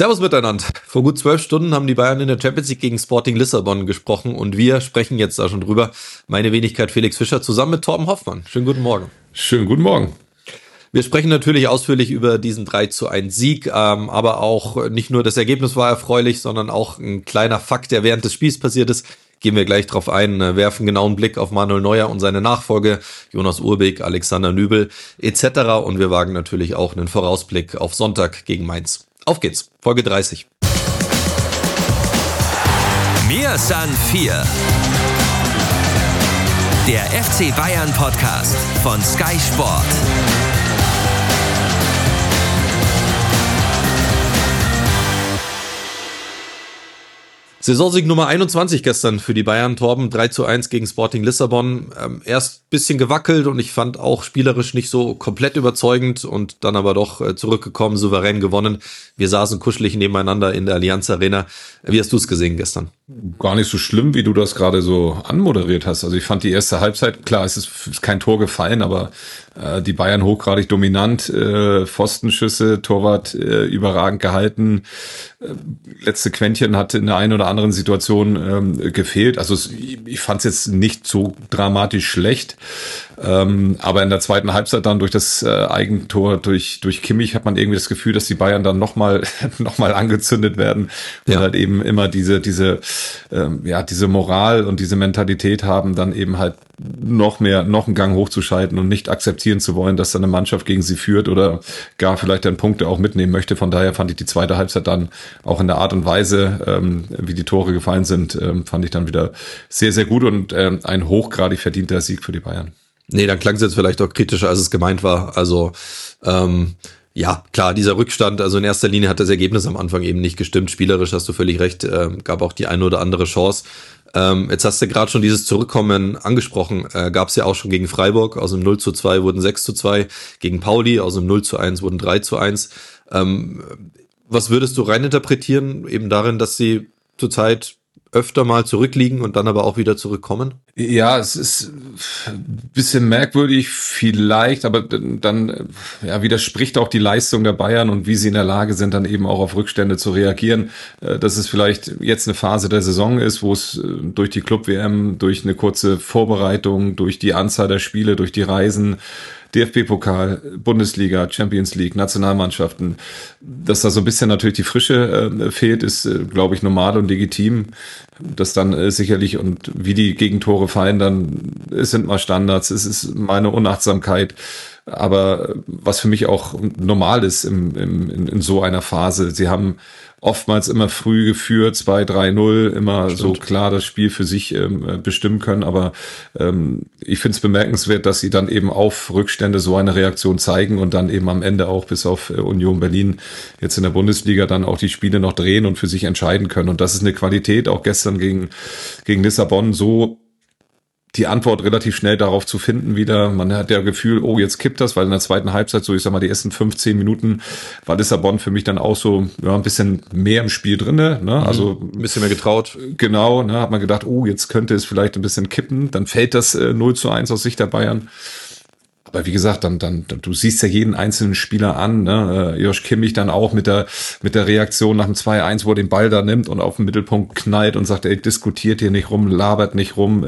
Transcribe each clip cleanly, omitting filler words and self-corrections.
Servus miteinander. Vor gut 12 Stunden haben die Bayern in der Champions League gegen Sporting Lissabon gesprochen und wir sprechen jetzt da schon drüber. Meine Wenigkeit Felix Fischer zusammen mit Torben Hoffmann. Schönen guten Morgen. Schönen guten Morgen. Wir sprechen natürlich ausführlich über diesen 3:1 Sieg, aber auch nicht nur das Ergebnis war erfreulich, sondern auch ein kleiner Fakt, der während des Spiels passiert ist. Gehen wir gleich drauf ein, werfen genau einen Blick auf Manuel Neuer und seine Nachfolge, Jonas Urbig, Alexander Nübel etc. Und wir wagen natürlich auch einen Vorausblick auf Sonntag gegen Mainz. Auf geht's, Folge 30. Mir san 4. Der FC Bayern Podcast von Sky Sport. Saisonsieg Nummer 21 gestern für die Bayern, Torben, 3:1 gegen Sporting Lissabon. Erst bisschen gewackelt und ich fand auch spielerisch nicht so komplett überzeugend und dann aber doch zurückgekommen, souverän gewonnen. Wir saßen kuschelig nebeneinander in der Allianz Arena. Wie hast du es gesehen gestern? Gar nicht so schlimm, wie du das gerade so anmoderiert hast. Also ich fand die erste Halbzeit, klar, es ist kein Tor gefallen, aber die Bayern hochgradig dominant, Pfostenschüsse, Torwart überragend gehalten. Letzte Quäntchen hat in der einen oder anderen Situation gefehlt. Also ich fand es jetzt nicht so dramatisch schlecht. Aber in der zweiten Halbzeit dann durch das Eigentor durch Kimmich hat man irgendwie das Gefühl, dass die Bayern dann noch mal angezündet werden und halt eben immer diese Moral und diese Mentalität haben, dann eben halt noch einen Gang hochzuschalten und nicht akzeptieren zu wollen, dass dann eine Mannschaft gegen sie führt oder gar vielleicht dann Punkte auch mitnehmen möchte. Von daher fand ich die zweite Halbzeit dann auch in der Art und Weise, wie die Tore gefallen sind, fand ich dann wieder sehr, sehr gut und ein hochgradig verdienter Sieg für die Bayern. Nee, dann klang es jetzt vielleicht auch kritischer, als es gemeint war. Also ja, klar, dieser Rückstand, also in erster Linie hat das Ergebnis am Anfang eben nicht gestimmt. Spielerisch hast du völlig recht, gab auch die eine oder andere Chance. Jetzt hast du gerade schon dieses Zurückkommen angesprochen, gab es ja auch schon gegen Freiburg, aus dem 0:2 wurden 6:2, gegen Pauli aus dem 0:1 wurden 3:1. Was würdest du reininterpretieren, eben darin, dass sie zurzeit öfter mal zurückliegen und dann aber auch wieder zurückkommen? Ja, es ist ein bisschen merkwürdig vielleicht, aber dann widerspricht auch die Leistung der Bayern und wie sie in der Lage sind, dann eben auch auf Rückstände zu reagieren. Dass es vielleicht jetzt eine Phase der Saison ist, wo es durch die Club-WM, durch eine kurze Vorbereitung, durch die Anzahl der Spiele, durch die Reisen, DFB-Pokal, Bundesliga, Champions League, Nationalmannschaften, dass da so ein bisschen natürlich die Frische fehlt, ist, glaube ich, normal und legitim. Das dann sicherlich, und wie die Gegentore fallen, dann es sind mal Standards, es ist mal eine Unachtsamkeit. Aber was für mich auch normal ist in so einer Phase, sie haben oftmals immer früh geführt, 2-3-0, immer Stimmt. So klar das Spiel für sich bestimmen können. Aber ich finde es bemerkenswert, dass sie dann eben auf Rückstände so eine Reaktion zeigen und dann eben am Ende auch bis auf Union Berlin jetzt in der Bundesliga dann auch die Spiele noch drehen und für sich entscheiden können. Und das ist eine Qualität, auch gestern gegen Lissabon, so die Antwort relativ schnell darauf zu finden wieder. Man hat ja Gefühl, oh, jetzt kippt das, weil in der zweiten Halbzeit, so ich sag mal, die ersten 15 Minuten war Lissabon für mich dann auch so ein bisschen mehr im Spiel drinne, ne? Also ein bisschen mehr getraut. Genau, ne, hat man gedacht, oh, jetzt könnte es vielleicht ein bisschen kippen. Dann fällt das 0:1 aus Sicht der Bayern. Aber wie gesagt, dann du siehst ja jeden einzelnen Spieler an, ne? Josh Kimmich dann auch mit der Reaktion nach dem 2:1, wo er den Ball da nimmt und auf den Mittelpunkt knallt und sagt, ey, diskutiert hier nicht rum, labert nicht rum,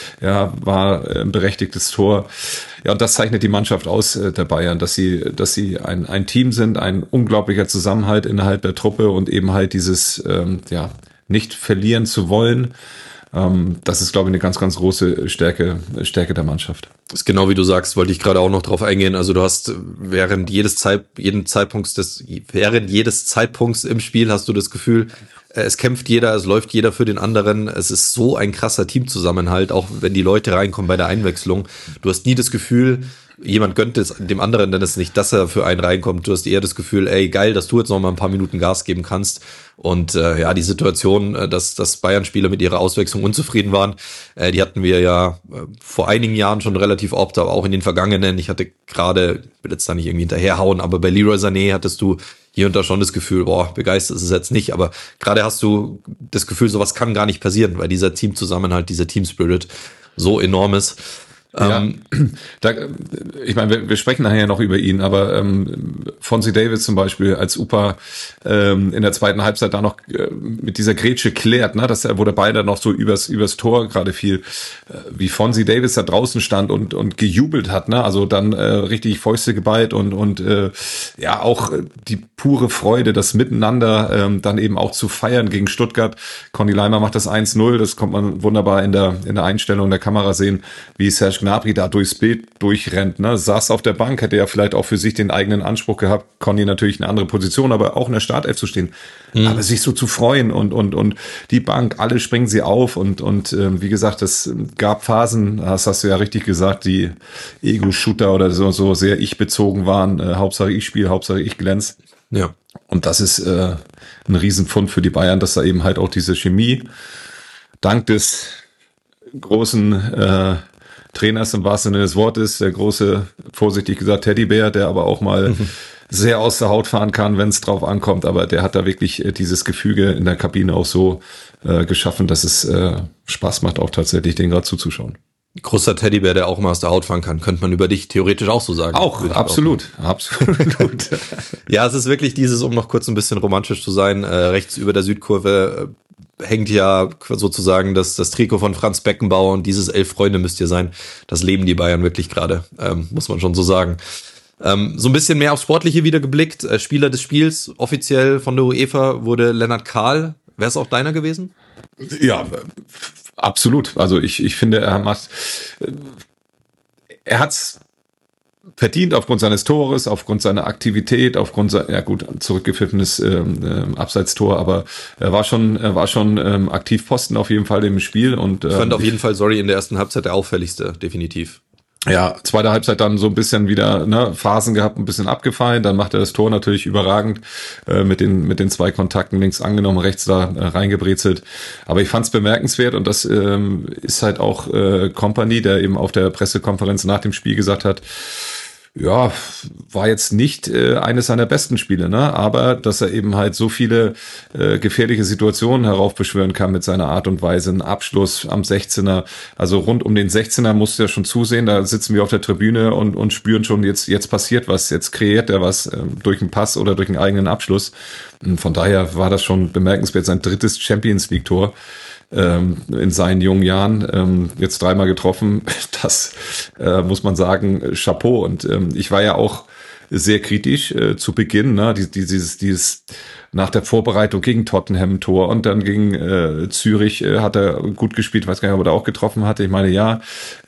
war ein berechtigtes Tor. Ja, und das zeichnet die Mannschaft aus, der Bayern, dass sie ein Team sind, ein unglaublicher Zusammenhalt innerhalb der Truppe und eben halt dieses, nicht verlieren zu wollen. Das ist, glaube ich, eine ganz, ganz große Stärke der Mannschaft. Das ist genau wie du sagst, wollte ich gerade auch noch drauf eingehen. Also du hast während jedes Zeitpunkts im Spiel hast du das Gefühl, es kämpft jeder, es läuft jeder für den anderen. Es ist so ein krasser Teamzusammenhalt, auch wenn die Leute reinkommen bei der Einwechslung. Du hast nie das Gefühl, jemand gönnt es dem anderen denn es nicht, dass er für einen reinkommt. Du hast eher das Gefühl, ey, geil, dass du jetzt noch mal ein paar Minuten Gas geben kannst. Und die Situation, dass Bayern-Spieler mit ihrer Auswechslung unzufrieden waren, die hatten wir ja vor einigen Jahren schon relativ oft, aber auch in den vergangenen. Ich hatte gerade, will jetzt da nicht irgendwie hinterherhauen, aber bei Leroy Sané hattest du hier und da schon das Gefühl, begeistert ist es jetzt nicht, aber gerade hast du das Gefühl, sowas kann gar nicht passieren, weil dieser Teamzusammenhalt, dieser Teamspirit so enorm ist. Ich meine, wir sprechen nachher noch über ihn, aber Fonzie Davis zum Beispiel als Upa in der zweiten Halbzeit da noch mit dieser Grätsche klärt, ne, wo der Ball dann noch so übers Tor gerade fiel, wie Fonzie Davis da draußen stand und gejubelt hat, ne, also dann richtig Fäuste geballt und ja auch die pure Freude, das Miteinander dann eben auch zu feiern gegen Stuttgart. Conny Leimer macht das 1-0, das kommt man wunderbar in der Einstellung der Kamera sehen, wie Serge Gnabry da durchs Bild durchrennt, ne? Saß auf der Bank, hätte ja vielleicht auch für sich den eigenen Anspruch gehabt, Conny natürlich eine andere Position, aber auch in der Startelf zu stehen. Aber sich so zu freuen und die Bank, alle springen sie auf und wie gesagt, es gab Phasen, das hast du ja richtig gesagt, die Ego-Shooter oder so sehr ich-bezogen waren, Hauptsache ich spiele, Hauptsache ich glänze. Ja. Und das ist ein Riesenpfund für die Bayern, dass da eben halt auch diese Chemie dank des großen Trainers im wahrsten Sinne des Wortes, der große, vorsichtig gesagt, Teddybär, der aber auch mal sehr aus der Haut fahren kann, wenn es drauf ankommt, aber der hat da wirklich dieses Gefüge in der Kabine auch so geschaffen, dass es Spaß macht, auch tatsächlich den gerade zuzuschauen. Großer Teddybär, der auch mal aus der Haut fahren kann, könnte man über dich theoretisch auch so sagen. Auch, absolut. Ja, es ist wirklich dieses, um noch kurz ein bisschen romantisch zu sein, rechts über der Südkurve hängt ja sozusagen das Trikot von Franz Beckenbauer und dieses 11 Freunde müsst ihr sein. Das leben die Bayern wirklich gerade, muss man schon so sagen. So ein bisschen mehr aufs Sportliche wieder geblickt. Spieler des Spiels, offiziell von der UEFA, wurde Lennart Kahl. Wäre es auch deiner gewesen? Ja, absolut. Also ich finde, er hat's verdient aufgrund seines Tores, aufgrund seiner Aktivität, aufgrund ja gut, zurückgepfiffenes Abseitstor, aber er war schon Aktivposten auf jeden Fall im Spiel und ich fand auf jeden Fall, in der ersten Halbzeit der auffälligste, definitiv. Ja, zweite Halbzeit dann so ein bisschen wieder Phasen gehabt, ein bisschen abgefallen, dann macht er das Tor natürlich überragend mit den 2 Kontakten links angenommen, rechts da reingebrezelt. Aber ich fand es bemerkenswert und das ist halt auch Kompany, der eben auf der Pressekonferenz nach dem Spiel gesagt hat, ja, war jetzt nicht eines seiner besten Spiele, ne? Aber dass er eben halt so viele gefährliche Situationen heraufbeschwören kann mit seiner Art und Weise, ein Abschluss am 16er, also rund um den 16er musst du ja schon zusehen, da sitzen wir auf der Tribüne und spüren schon, jetzt passiert was, jetzt kreiert er was durch einen Pass oder durch einen eigenen Abschluss. Und von daher war das schon bemerkenswert, sein 3. Champions-League-Tor in seinen jungen Jahren, jetzt 3-mal getroffen, das muss man sagen, Chapeau. Und ich war ja auch sehr kritisch zu Beginn, ne? Dieses nach der Vorbereitung gegen Tottenham Tor und dann gegen Zürich hat er gut gespielt, weiß gar nicht, ob er da auch getroffen hatte. Ich meine, ja,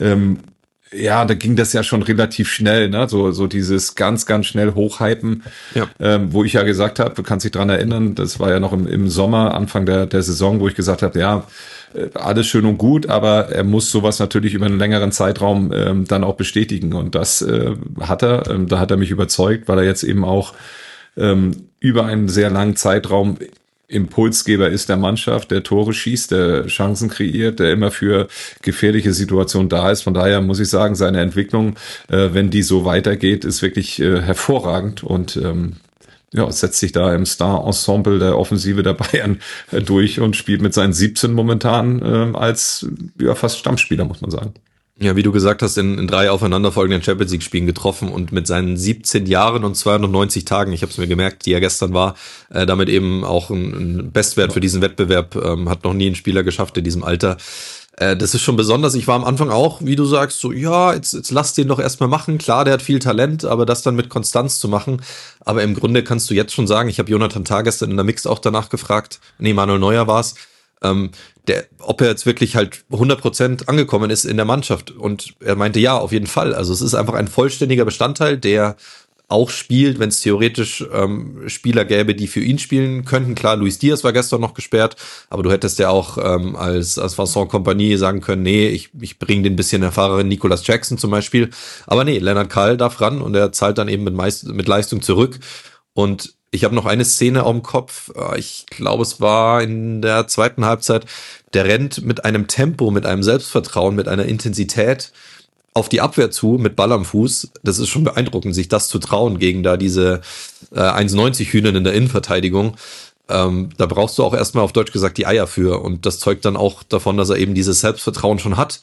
da ging das ja schon relativ schnell, ne? So dieses ganz, ganz schnell hochhypen, ja. Wo ich ja gesagt habe, du kannst dich dran erinnern, das war ja noch im Sommer, Anfang der Saison, wo ich gesagt habe, ja, alles schön und gut, aber er muss sowas natürlich über einen längeren Zeitraum dann auch bestätigen und das hat er, da hat er mich überzeugt, weil er jetzt eben auch über einen sehr langen Zeitraum Impulsgeber ist der Mannschaft, der Tore schießt, der Chancen kreiert, der immer für gefährliche Situationen da ist. Von daher muss ich sagen, seine Entwicklung, wenn die so weitergeht, ist wirklich hervorragend und setzt sich da im Star-Ensemble der Offensive der Bayern durch und spielt mit seinen 17 momentan als fast Stammspieler, muss man sagen. Ja, wie du gesagt hast, in 3 aufeinanderfolgenden Champions-League-Spielen getroffen und mit seinen 17 Jahren und 290 Tagen, ich habe es mir gemerkt, die er gestern war, damit eben auch ein Bestwert für diesen Wettbewerb, hat noch nie ein Spieler geschafft in diesem Alter. Das ist schon besonders. Ich war am Anfang auch, wie du sagst, so, ja, jetzt lass den doch erstmal machen. Klar, der hat viel Talent, aber das dann mit Konstanz zu machen. Aber im Grunde kannst du jetzt schon sagen, ich habe Jonathan Tah gestern in der Mix auch danach gefragt, Manuel Neuer war's, ob er jetzt wirklich halt 100% angekommen ist in der Mannschaft. Und er meinte, ja, auf jeden Fall. Also es ist einfach ein vollständiger Bestandteil, der auch spielt, wenn es theoretisch Spieler gäbe, die für ihn spielen könnten. Klar, Luis Diaz war gestern noch gesperrt, aber du hättest ja auch als Vincent Kompany sagen können, nee, ich bringe den bisschen erfahrenen Nicolas Jackson zum Beispiel. Aber nee, Lennart Kahl darf ran und er zahlt dann eben mit Leistung zurück. Und ich habe noch eine Szene auf dem Kopf, ich glaube, es war in der zweiten Halbzeit, der rennt mit einem Tempo, mit einem Selbstvertrauen, mit einer Intensität auf die Abwehr zu, mit Ball am Fuß. Das ist schon beeindruckend, sich das zu trauen gegen da diese 1,90 Hühner in der Innenverteidigung. Da brauchst du auch erstmal auf Deutsch gesagt die Eier für und das zeugt dann auch davon, dass er eben dieses Selbstvertrauen schon hat.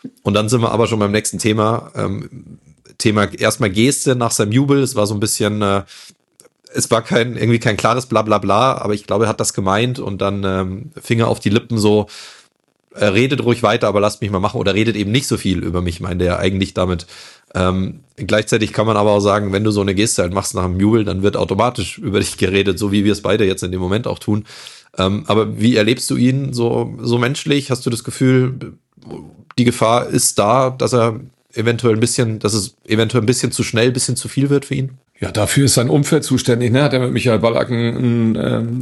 Und dann sind wir aber schon beim nächsten Thema. Thema erstmal Geste nach seinem Jubel. Es war so ein bisschen, es war irgendwie kein klares Blablabla, aber ich glaube, er hat das gemeint und dann Finger auf die Lippen so, redet ruhig weiter, aber lasst mich mal machen oder redet eben nicht so viel über mich, meinte er eigentlich damit. Gleichzeitig kann man aber auch sagen, wenn du so eine Geste halt machst nach dem Jubel, dann wird automatisch über dich geredet, so wie wir es beide jetzt in dem Moment auch tun. Aber wie erlebst du ihn so menschlich? Hast du das Gefühl, die Gefahr ist da, dass es eventuell ein bisschen zu schnell, ein bisschen zu viel wird für ihn? Ja, dafür ist sein Umfeld zuständig. Ne? Hat er mit Michael Ballacken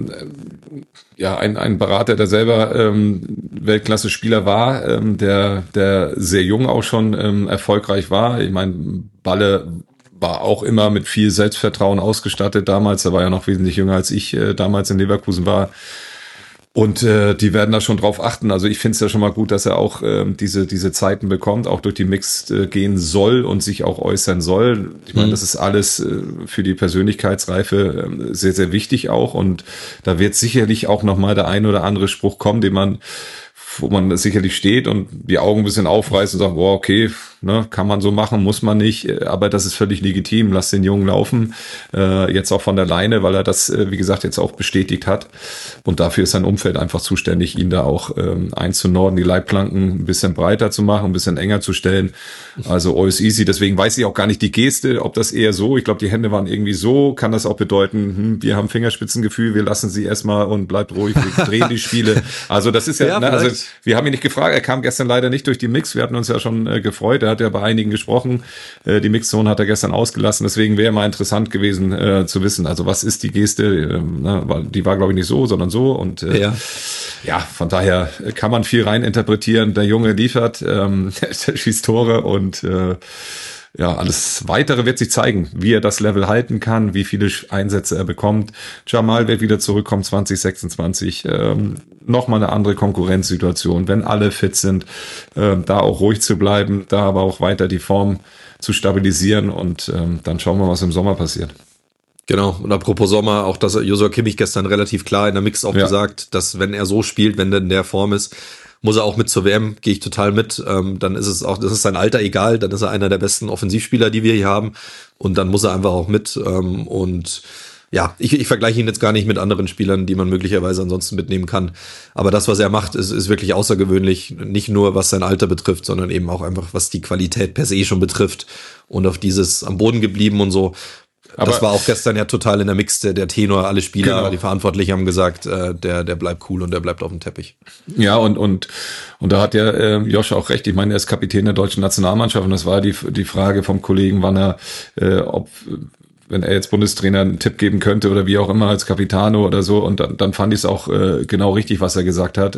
einen Berater, der selber Weltklasse-Spieler war, der sehr jung auch schon erfolgreich war. Ich meine, Balle war auch immer mit viel Selbstvertrauen ausgestattet damals. Er war ja noch wesentlich jünger als ich damals in Leverkusen war. Und die werden da schon drauf achten. Also ich finde es ja schon mal gut, dass er auch diese Zeiten bekommt, auch durch die Mixed gehen soll und sich auch äußern soll. Ich meine, das ist alles für die Persönlichkeitsreife sehr, sehr wichtig auch. Und da wird sicherlich auch nochmal der ein oder andere Spruch kommen, wo man sicherlich steht und die Augen ein bisschen aufreißt und sagt, boah, okay, ne, kann man so machen, muss man nicht, aber das ist völlig legitim, lass den Jungen laufen, jetzt auch von der Leine, weil er das, wie gesagt, jetzt auch bestätigt hat und dafür ist sein Umfeld einfach zuständig, ihn da auch einzunorden, die Leitplanken ein bisschen breiter zu machen, ein bisschen enger zu stellen, also alles easy, deswegen weiß ich auch gar nicht die Geste, ob das eher so, ich glaube, die Hände waren irgendwie so, kann das auch bedeuten, wir haben Fingerspitzengefühl, wir lassen sie erstmal und bleibt ruhig, wir drehen die Spiele, also das ist ja ne, also wir haben ihn nicht gefragt, er kam gestern leider nicht durch die Mix, wir hatten uns ja schon gefreut, er hat ja bei einigen gesprochen, die Mixzone hat er gestern ausgelassen, deswegen wäre mal interessant gewesen zu wissen, also was ist die Geste, die war glaube ich nicht so, sondern so und ja, von daher kann man viel rein interpretieren, der Junge liefert, der schießt Tore und alles Weitere wird sich zeigen, wie er das Level halten kann, wie viele Einsätze er bekommt. Jamal wird wieder zurückkommen 2026. Nochmal eine andere Konkurrenzsituation, wenn alle fit sind, da auch ruhig zu bleiben, da aber auch weiter die Form zu stabilisieren und dann schauen wir, was im Sommer passiert. Genau, und apropos Sommer, auch das Joshua Kimmich gestern relativ klar in der Mix auch gesagt, dass wenn er so spielt, wenn er in der Form ist, muss er auch mit zur WM, gehe ich total mit. Dann ist es auch, das ist sein Alter egal, dann ist er einer der besten Offensivspieler, die wir hier haben. Und dann muss er einfach auch mit. Und ja, ich vergleiche ihn jetzt gar nicht mit anderen Spielern, die man möglicherweise ansonsten mitnehmen kann. Aber das, was er macht, ist wirklich außergewöhnlich. Nicht nur, was sein Alter betrifft, sondern eben auch einfach, was die Qualität per se schon betrifft. Und auf dieses am Boden geblieben und so. Aber das war auch gestern ja total in der Mix, der Tenor, alle Spieler, genau. Die Verantwortlichen haben gesagt, der bleibt cool und der bleibt auf dem Teppich. Ja, und da hat ja Josh auch recht. Ich meine, er ist Kapitän der deutschen Nationalmannschaft und das war die Frage vom Kollegen, wann er, wenn er jetzt Bundestrainer einen Tipp geben könnte oder wie auch immer als Capitano oder so. Und dann fand ich es auch genau richtig, was er gesagt hat.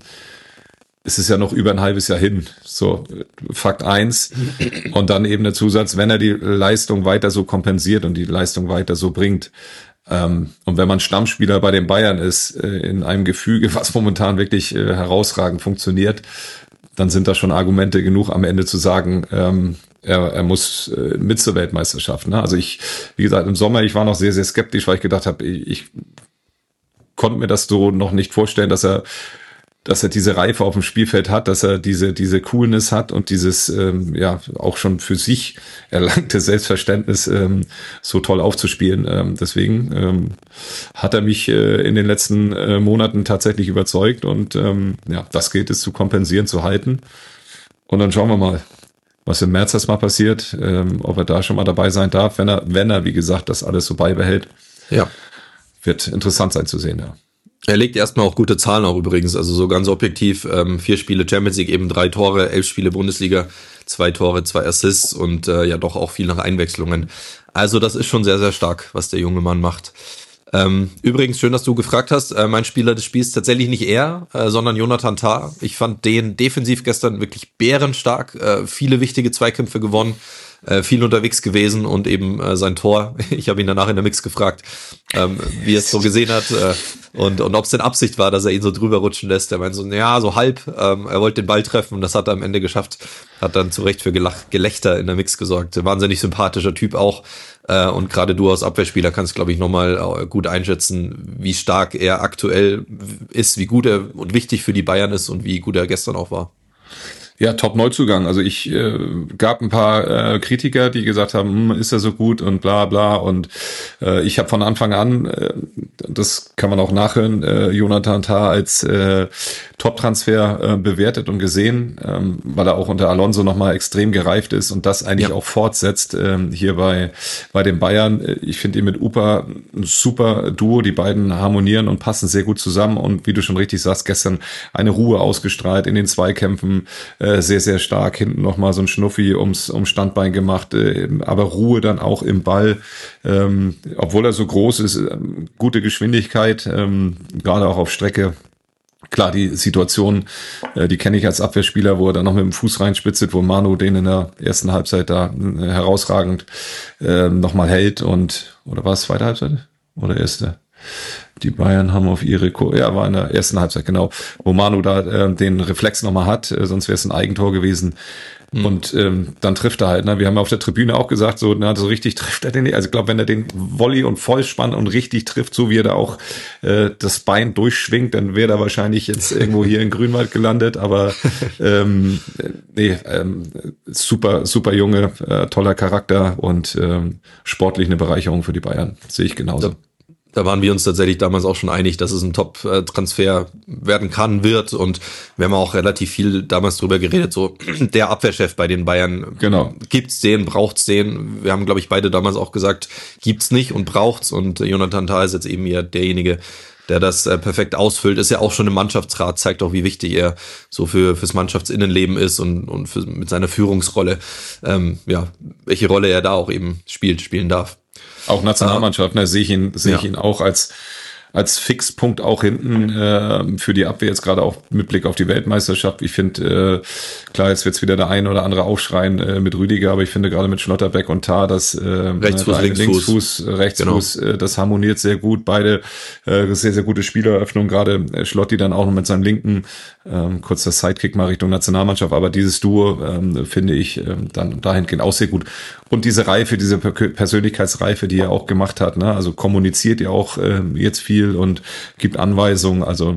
Es ist ja noch über ein halbes Jahr hin. So, Fakt 1. Und dann eben der Zusatz, wenn er die Leistung weiter so kompensiert und die Leistung weiter so bringt. Und wenn man Stammspieler bei den Bayern ist, in einem Gefüge, was momentan wirklich herausragend funktioniert, dann sind da schon Argumente genug am Ende zu sagen, er muss mit zur Weltmeisterschaft. Ne? Also wie gesagt, im Sommer, ich war noch sehr, sehr skeptisch, weil ich gedacht habe, ich konnte mir das so noch nicht vorstellen, dass er diese Reife auf dem Spielfeld hat, dass er diese Coolness hat und dieses auch schon für sich erlangte Selbstverständnis so toll aufzuspielen. Deswegen hat er mich in den letzten Monaten tatsächlich überzeugt und das gilt es zu kompensieren, zu halten. Und dann schauen wir mal, was im März erstmal passiert, ob er da schon mal dabei sein darf, wenn er, wie gesagt, das alles so beibehält. Ja. Wird interessant sein zu sehen, ja. Er legt erstmal auch gute Zahlen auch übrigens, also so ganz objektiv, 4 Spiele Champions League, eben 3 Tore, 11 Spiele Bundesliga, 2 Tore, 2 Assists und doch auch viel nach Einwechslungen. Also das ist schon sehr, sehr stark, was der junge Mann macht. Übrigens, schön, dass du gefragt hast, mein Spieler des Spiels tatsächlich nicht er, sondern Jonathan Tah. Ich fand den defensiv gestern wirklich bärenstark, viele wichtige Zweikämpfe gewonnen. Viel unterwegs gewesen und eben sein Tor. Ich habe ihn danach in der Mix gefragt, wie er es so gesehen hat und ob es denn Absicht war, dass er ihn so drüber rutschen lässt. Er meinte so, ja, so halb. Er wollte den Ball treffen und das hat er am Ende geschafft. Hat dann zu Recht für Gelächter in der Mix gesorgt. Wahnsinnig sympathischer Typ auch. Und gerade du als Abwehrspieler kannst, glaube ich, nochmal gut einschätzen, wie stark er aktuell ist, wie gut er und wichtig für die Bayern ist und wie gut er gestern auch war. Ja, Top-Neuzugang. Also ich gab ein paar Kritiker, die gesagt haben, ist er so gut und bla bla. Und ich habe von Anfang an, das kann man auch nachhören, Jonathan Tah als Top-Transfer bewertet und gesehen, weil er auch unter Alonso nochmal extrem gereift ist und das eigentlich auch fortsetzt hier bei den Bayern. Ich finde ihn mit Upa ein super Duo. Die beiden harmonieren und passen sehr gut zusammen. Und wie du schon richtig sagst, gestern eine Ruhe ausgestrahlt in den Zweikämpfen. Sehr, sehr stark. Hinten nochmal so ein Schnuffi ums Standbein gemacht, aber Ruhe dann auch im Ball. Obwohl er so groß ist, gute Geschwindigkeit, gerade auch auf Strecke. Klar, die Situation, die kenne ich als Abwehrspieler, wo er dann noch mit dem Fuß reinspitzelt, wo Manu den in der ersten Halbzeit da herausragend nochmal hält oder war es zweite Halbzeit? Oder erste? Die Bayern haben auf ihre, war in der ersten Halbzeit, genau, wo Manu da den Reflex nochmal hat, sonst wäre es ein Eigentor gewesen. Und dann trifft er halt. Ne? Wir haben auf der Tribüne auch gesagt, so richtig trifft er den nicht. Also ich glaube, wenn er den Volley und Vollspann und richtig trifft, so wie er da auch das Bein durchschwingt, dann wäre er wahrscheinlich jetzt irgendwo hier in Grünwald gelandet. Aber super, super Junge, toller Charakter und sportlich eine Bereicherung für die Bayern. Sehe ich genauso. Da waren wir uns tatsächlich damals auch schon einig, dass es ein Top-Transfer werden wird. Und wir haben auch relativ viel damals drüber geredet, so der Abwehrchef bei den Bayern. Genau. Gibt's den, braucht's den? Wir haben, glaube ich, beide damals auch gesagt, gibt's nicht und braucht's. Und Jonathan Tah ist jetzt eben ja derjenige, der das perfekt ausfüllt. Ist ja auch schon im Mannschaftsrat, zeigt auch, wie wichtig er so fürs Mannschaftsinnenleben ist und mit seiner Führungsrolle, welche Rolle er da auch eben spielen darf. Auch Nationalmannschaft, ne, sehe ich ihn auch als Fixpunkt auch hinten für die Abwehr, jetzt gerade auch mit Blick auf die Weltmeisterschaft. Ich finde, klar, jetzt wird's wieder der ein oder andere aufschreien mit Rüdiger, aber ich finde gerade mit Schlotterbeck und Tah, das Linksfuß, Rechtsfuß, genau. Das harmoniert sehr gut. Beide sehr, sehr gute Spieleröffnung, gerade Schlotti dann auch noch mit seinem linken, kurz das Sidekick mal Richtung Nationalmannschaft, aber dieses Duo finde ich dann dahingehend auch sehr gut. Und diese Reife, diese Persönlichkeitsreife, die er auch gemacht hat, ne? Also kommuniziert er auch jetzt viel und gibt Anweisungen, also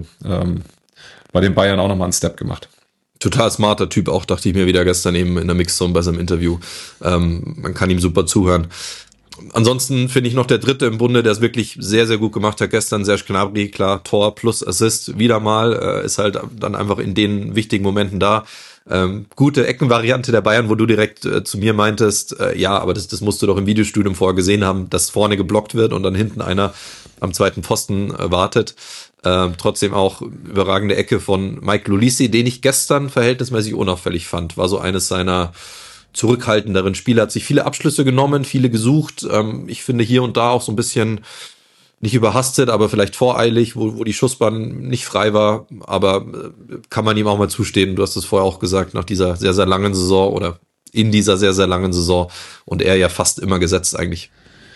bei den Bayern auch nochmal einen Step gemacht. Total smarter Typ auch, dachte ich mir wieder gestern eben in der Mixzone bei seinem Interview. Man kann ihm super zuhören. Ansonsten finde ich noch der dritte im Bunde, der es wirklich sehr, sehr gut gemacht hat gestern, Serge Gnabry, klar, Tor plus Assist, wieder mal, ist halt dann einfach in den wichtigen Momenten da. Gute Eckenvariante der Bayern, wo du direkt zu mir meintest, aber das musst du doch im Videostudium vorher gesehen haben, dass vorne geblockt wird und dann hinten einer am zweiten Pfosten wartet. Trotzdem auch überragende Ecke von Mike Lolisi, den ich gestern verhältnismäßig unauffällig fand. War so eines seiner zurückhaltenderen Spiele, hat sich viele Abschlüsse genommen, viele gesucht. Ich finde hier und da auch so ein bisschen nicht überhastet, aber vielleicht voreilig, wo die Schussbahn nicht frei war. Aber kann man ihm auch mal zustehen. Du hast es vorher auch gesagt, nach dieser sehr, sehr langen Saison oder in dieser sehr, sehr langen Saison. Und er ja fast immer gesetzt eigentlich.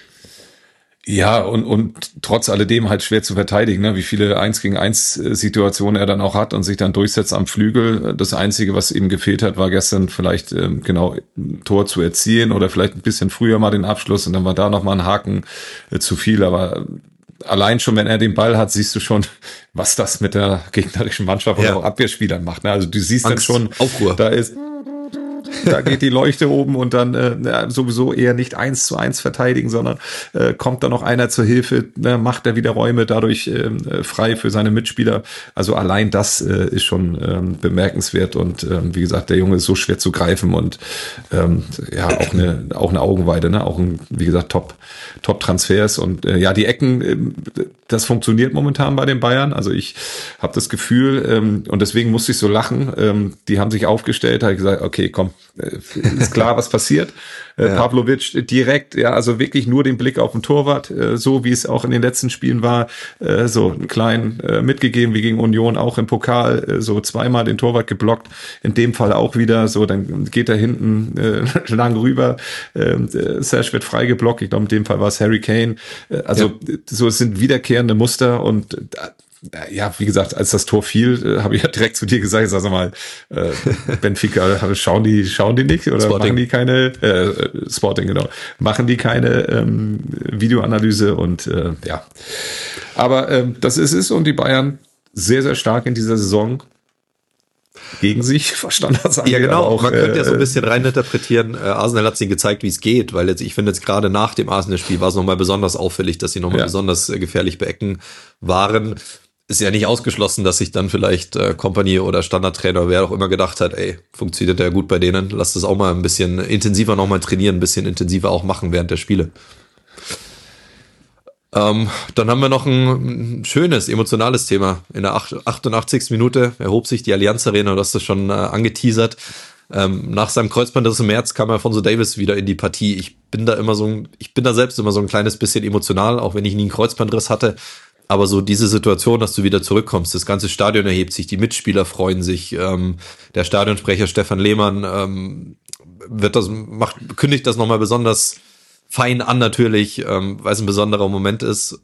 Ja, und trotz alledem halt schwer zu verteidigen, ne? Wie viele 1-gegen-1 Situationen er dann auch hat und sich dann durchsetzt am Flügel. Das Einzige, was ihm gefehlt hat, war gestern vielleicht ein Tor zu erzielen oder vielleicht ein bisschen früher mal den Abschluss und dann war da nochmal ein Haken zu viel, aber allein schon, wenn er den Ball hat, siehst du schon, was das mit der gegnerischen Mannschaft und auch Abwehrspielern macht. Ne? Also du siehst Angst, dann schon, Aufruhr. Da geht die Leuchte oben und dann sowieso eher nicht 1-1 verteidigen, sondern kommt da noch einer zur Hilfe, macht er wieder Räume dadurch frei für seine Mitspieler. Also allein das ist schon bemerkenswert und wie gesagt, der Junge ist so schwer zu greifen und auch eine Augenweide, ne? Auch wie gesagt, Top-Transfers und die Ecken, das funktioniert momentan bei den Bayern. Also ich habe das Gefühl und deswegen musste ich so lachen. Die haben sich aufgestellt, habe ich gesagt, okay, komm, ist klar, was passiert. Pavlovic direkt, also wirklich nur den Blick auf den Torwart, so wie es auch in den letzten Spielen war, so einen kleinen mitgegeben, wie gegen Union auch im Pokal, so zweimal den Torwart geblockt, in dem Fall auch wieder, so dann geht er hinten lang rüber, Serge wird frei geblockt, ich glaube in dem Fall war es Harry Kane, so es sind wiederkehrende Muster und wie gesagt, als das Tor fiel, habe ich ja direkt zu dir gesagt, sag mal, Benfica, schauen die nicht oder Sporting. Machen die keine Sporting, genau, machen die keine Videoanalyse und aber das ist es und die Bayern sehr, sehr stark in dieser Saison. gegen sich, was Standards angeht. Ja, genau. Auch, man könnte ja so ein bisschen reininterpretieren. Arsenal hat ihnen gezeigt, wie es geht, weil ich finde jetzt gerade nach dem Arsenal-Spiel war es nochmal besonders auffällig, dass sie nochmal besonders gefährlich bei Ecken waren. Ist ja nicht ausgeschlossen, dass sich dann vielleicht Kompanie oder Standardtrainer, wer auch immer gedacht hat, ey, funktioniert ja gut bei denen, lass das auch mal ein bisschen intensiver nochmal trainieren, ein bisschen intensiver auch machen während der Spiele. Dann haben wir noch ein schönes, emotionales Thema. In der 88. Minute erhob sich die Allianz Arena, du hast das schon angeteasert. Nach seinem Kreuzbandriss im März kam Alphonso Davies wieder in die Partie. Ich bin da selbst immer so ein kleines bisschen emotional, auch wenn ich nie einen Kreuzbandriss hatte. Aber so diese Situation, dass du wieder zurückkommst, das ganze Stadion erhebt sich, die Mitspieler freuen sich, der Stadionsprecher Stefan Lehmann kündigt das nochmal besonders fein an natürlich, weil es ein besonderer Moment ist.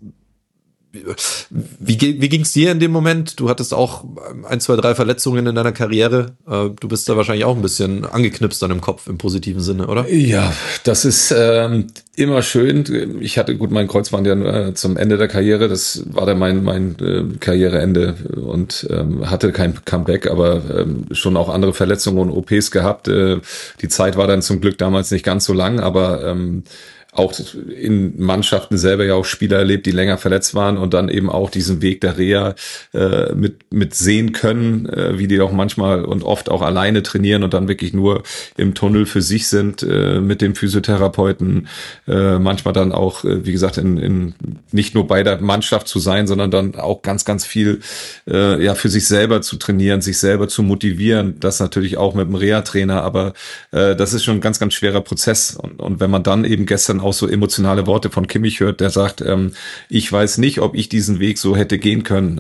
Wie ging's dir in dem Moment? Du hattest auch 1, 2, 3 Verletzungen in deiner Karriere. Du bist da wahrscheinlich auch ein bisschen angeknipst dann im Kopf im positiven Sinne, oder? Ja, das ist immer schön. Ich hatte mein Kreuzband ja zum Ende der Karriere. Das war dann mein Karriereende und hatte kein Comeback, aber schon auch andere Verletzungen und OPs gehabt. Die Zeit war dann zum Glück damals nicht ganz so lang, aber auch in Mannschaften selber ja auch Spieler erlebt, die länger verletzt waren und dann eben auch diesen Weg der Reha mit sehen können, wie die auch manchmal und oft auch alleine trainieren und dann wirklich nur im Tunnel für sich sind mit dem Physiotherapeuten, manchmal dann auch, wie gesagt, in nicht nur bei der Mannschaft zu sein, sondern dann auch ganz, ganz viel für sich selber zu trainieren, sich selber zu motivieren, das natürlich auch mit dem Reha-Trainer, aber das ist schon ein ganz, ganz schwerer Prozess und wenn man dann eben gestern auch so emotionale Worte von Kimmich hört, der sagt, ich weiß nicht, ob ich diesen Weg so hätte gehen können.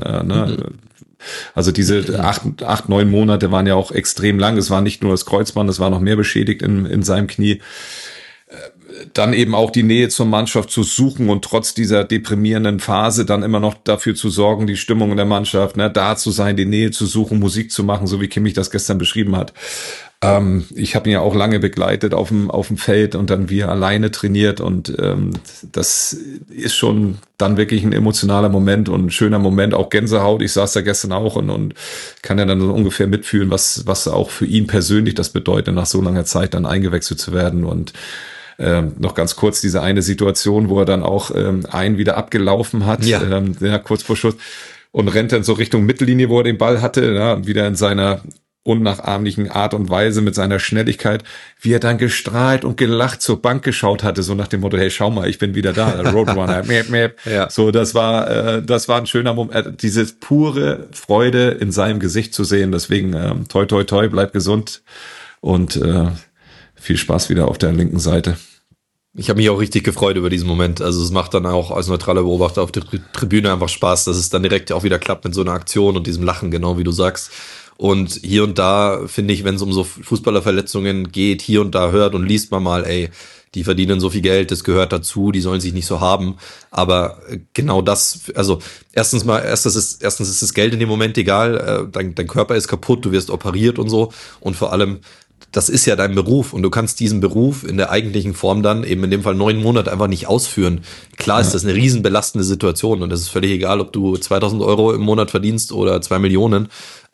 Also diese 8, 9 Monate waren ja auch extrem lang. Es war nicht nur das Kreuzband, es war noch mehr beschädigt in seinem Knie. Dann eben auch die Nähe zur Mannschaft zu suchen und trotz dieser deprimierenden Phase dann immer noch dafür zu sorgen, die Stimmung in der Mannschaft, da zu sein, die Nähe zu suchen, Musik zu machen, so wie Kimmich das gestern beschrieben hat. Ich habe ihn ja auch lange begleitet auf dem Feld und dann wir alleine trainiert und das ist schon dann wirklich ein emotionaler Moment und ein schöner Moment, auch Gänsehaut. Ich saß da gestern auch und kann ja dann so ungefähr mitfühlen, was auch für ihn persönlich das bedeutet, nach so langer Zeit dann eingewechselt zu werden und noch ganz kurz diese eine Situation, wo er dann auch einen wieder abgelaufen hat, kurz vor Schluss und rennt dann so Richtung Mittellinie, wo er den Ball hatte, wieder in seiner unnachahmlichen Art und Weise mit seiner Schnelligkeit, wie er dann gestrahlt und gelacht zur Bank geschaut hatte, so nach dem Motto, hey, schau mal, ich bin wieder da, Roadrunner, Ja. So, das war ein schöner Moment, diese pure Freude in seinem Gesicht zu sehen, deswegen toi, toi, toi, bleib gesund und viel Spaß wieder auf der linken Seite. Ich habe mich auch richtig gefreut über diesen Moment. Also es macht dann auch als neutraler Beobachter auf der Tribüne einfach Spaß, dass es dann direkt auch wieder klappt mit so einer Aktion und diesem Lachen, genau wie du sagst. Und hier und da, finde ich, wenn es um so Fußballerverletzungen geht, hier und da hört und liest man mal, ey, die verdienen so viel Geld, das gehört dazu, die sollen sich nicht so haben. Aber genau das, also erstens ist das Geld in dem Moment egal, dein Körper ist kaputt, du wirst operiert und so. Und vor allem, das ist ja dein Beruf und du kannst diesen Beruf in der eigentlichen Form dann eben in dem Fall 9 Monate einfach nicht ausführen. Klar ist das eine riesen belastende Situation und es ist völlig egal, ob du 2.000 Euro im Monat verdienst oder 2 Millionen.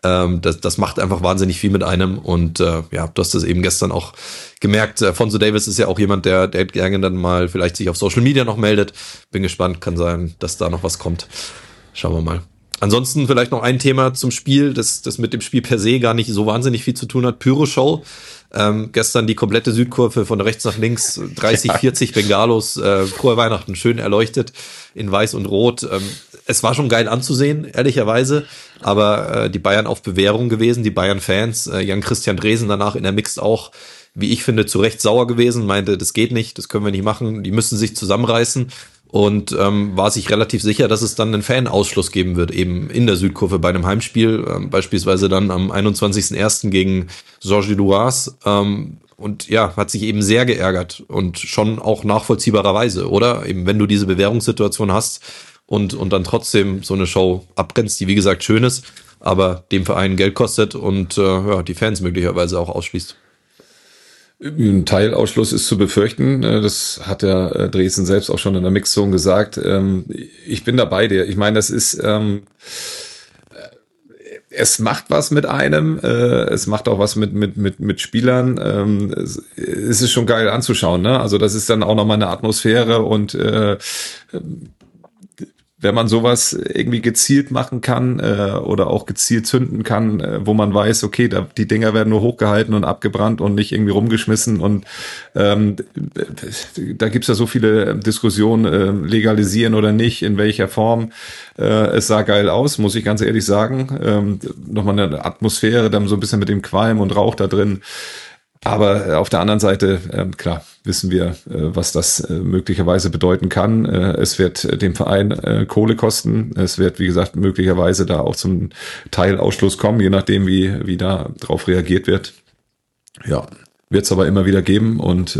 Das macht einfach wahnsinnig viel mit einem und du hast das eben gestern auch gemerkt. Alphonso Davies ist ja auch jemand, der gerne dann mal vielleicht sich auf Social Media noch meldet. Bin gespannt, kann sein, dass da noch was kommt. Schauen wir mal. Ansonsten vielleicht noch ein Thema zum Spiel, das mit dem Spiel per se gar nicht so wahnsinnig viel zu tun hat. Pyro-Show. Gestern die komplette Südkurve von rechts nach links, 30, 40 Bengalos, frohe Weihnachten, schön erleuchtet in weiß und rot. Es war schon geil anzusehen, ehrlicherweise, aber die Bayern auf Bewährung gewesen, die Bayern-Fans, Jan-Christian Dresen danach in der Mixed auch, wie ich finde, zu Recht sauer gewesen, meinte, das geht nicht, das können wir nicht machen, die müssen sich zusammenreißen. Und war sich relativ sicher, dass es dann einen Fanausschluss geben wird, eben in der Südkurve bei einem Heimspiel, beispielsweise dann am 21.01. gegen Georges Duras. Und ja, hat sich eben sehr geärgert und schon auch nachvollziehbarerweise, oder? Eben wenn du diese Bewährungssituation hast und dann trotzdem so eine Show abbrennst, die wie gesagt schön ist, aber dem Verein Geld kostet und die Fans möglicherweise auch ausschließt. Ein Teilausschluss ist zu befürchten. Das hat der Dresden selbst auch schon in der Mixzone gesagt. Ich bin da bei dir. Ich meine, das ist es macht was mit einem, es macht auch was mit Spielern. Es ist schon geil anzuschauen, ne? Also das ist dann auch nochmal eine Atmosphäre und wenn man sowas irgendwie gezielt machen kann oder auch gezielt zünden kann, wo man weiß, okay, die Dinger werden nur hochgehalten und abgebrannt und nicht irgendwie rumgeschmissen und da gibt's ja so viele Diskussionen, legalisieren oder nicht, in welcher Form. Es sah geil aus, muss ich ganz ehrlich sagen. Nochmal eine Atmosphäre, dann so ein bisschen mit dem Qualm und Rauch da drin. Aber auf der anderen Seite, klar, wissen wir, was das möglicherweise bedeuten kann. Es wird dem Verein Kohle kosten. Es wird, wie gesagt, möglicherweise da auch zum Teil Ausschluss kommen, je nachdem, wie da drauf reagiert wird. Ja, wird es aber immer wieder geben und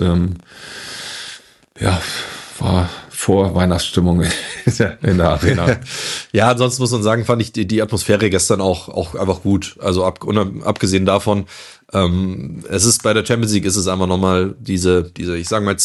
war vor Weihnachtsstimmung in der Arena. Ja, ansonsten muss man sagen, fand ich die Atmosphäre gestern auch einfach gut. Also abgesehen davon, es ist bei der Champions League ist es einfach nochmal diese, ich sage mal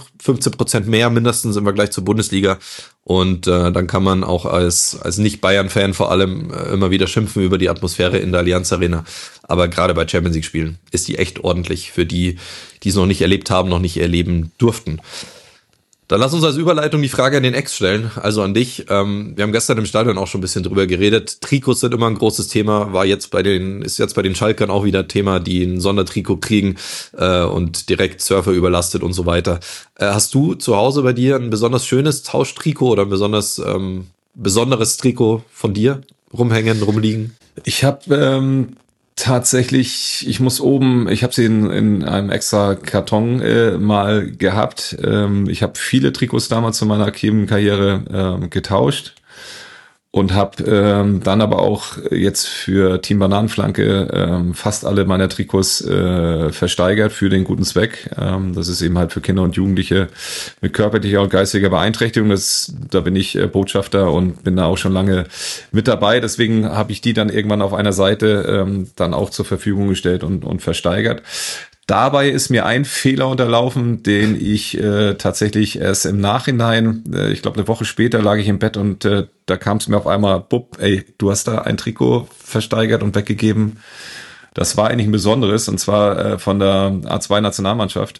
15% mehr mindestens im Vergleich zur Bundesliga. Und dann kann man auch als Nicht-Bayern-Fan vor allem immer wieder schimpfen über die Atmosphäre in der Allianz Arena. Aber gerade bei Champions League-Spielen ist die echt ordentlich für die es noch nicht erlebt haben, noch nicht erleben durften. Dann lass uns als Überleitung die Frage an den Ex stellen, also an dich. Wir haben gestern im Stadion auch schon ein bisschen drüber geredet. Trikots sind immer ein großes Thema, ist jetzt bei den Schalkern auch wieder Thema, die ein Sondertrikot kriegen und direkt Surfer überlastet und so weiter. Hast du zu Hause bei dir ein besonders schönes Tauschtrikot oder ein besonderes Trikot von dir rumhängen, rumliegen? Ich habe tatsächlich, ich habe sie in einem extra Karton mal gehabt. Ich habe viele Trikots damals zu meiner aktiven Karriere getauscht und habe dann aber auch jetzt für Team Bananenflanke fast alle meiner Trikots versteigert für den guten Zweck. Das ist eben halt für Kinder und Jugendliche mit körperlicher und geistiger Beeinträchtigung. Da bin ich Botschafter und bin da auch schon lange mit dabei. Deswegen habe ich die dann irgendwann auf einer Seite dann auch zur Verfügung gestellt und versteigert. Dabei ist mir ein Fehler unterlaufen, den ich tatsächlich erst im Nachhinein, ich glaube eine Woche später lag ich im Bett und da kam es mir auf einmal, du hast da ein Trikot versteigert und weggegeben. Das war eigentlich ein besonderes und zwar von der A2-Nationalmannschaft.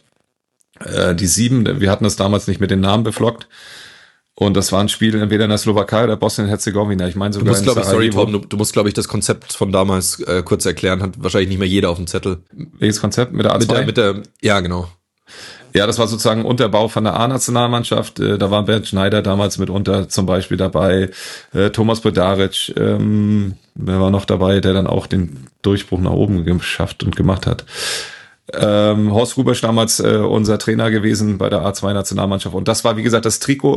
Die 7, wir hatten das damals nicht mit den Namen beflockt. Und das war ein Spiel entweder in der Slowakei oder Bosnien-Herzegowina. Ich meine sogar du musst, glaube ich, das Konzept von damals kurz erklären. Hat wahrscheinlich nicht mehr jeder auf dem Zettel. Welches Konzept? Mit der A2? Ja, genau. Ja, das war sozusagen Unterbau von der A-Nationalmannschaft. Da war Bernd Schneider damals mitunter zum Beispiel dabei. Thomas Bodaric, wer war noch dabei, der dann auch den Durchbruch nach oben geschafft und gemacht hat. Horst Rubesch damals unser Trainer gewesen bei der A2-Nationalmannschaft und das war wie gesagt das Trikot,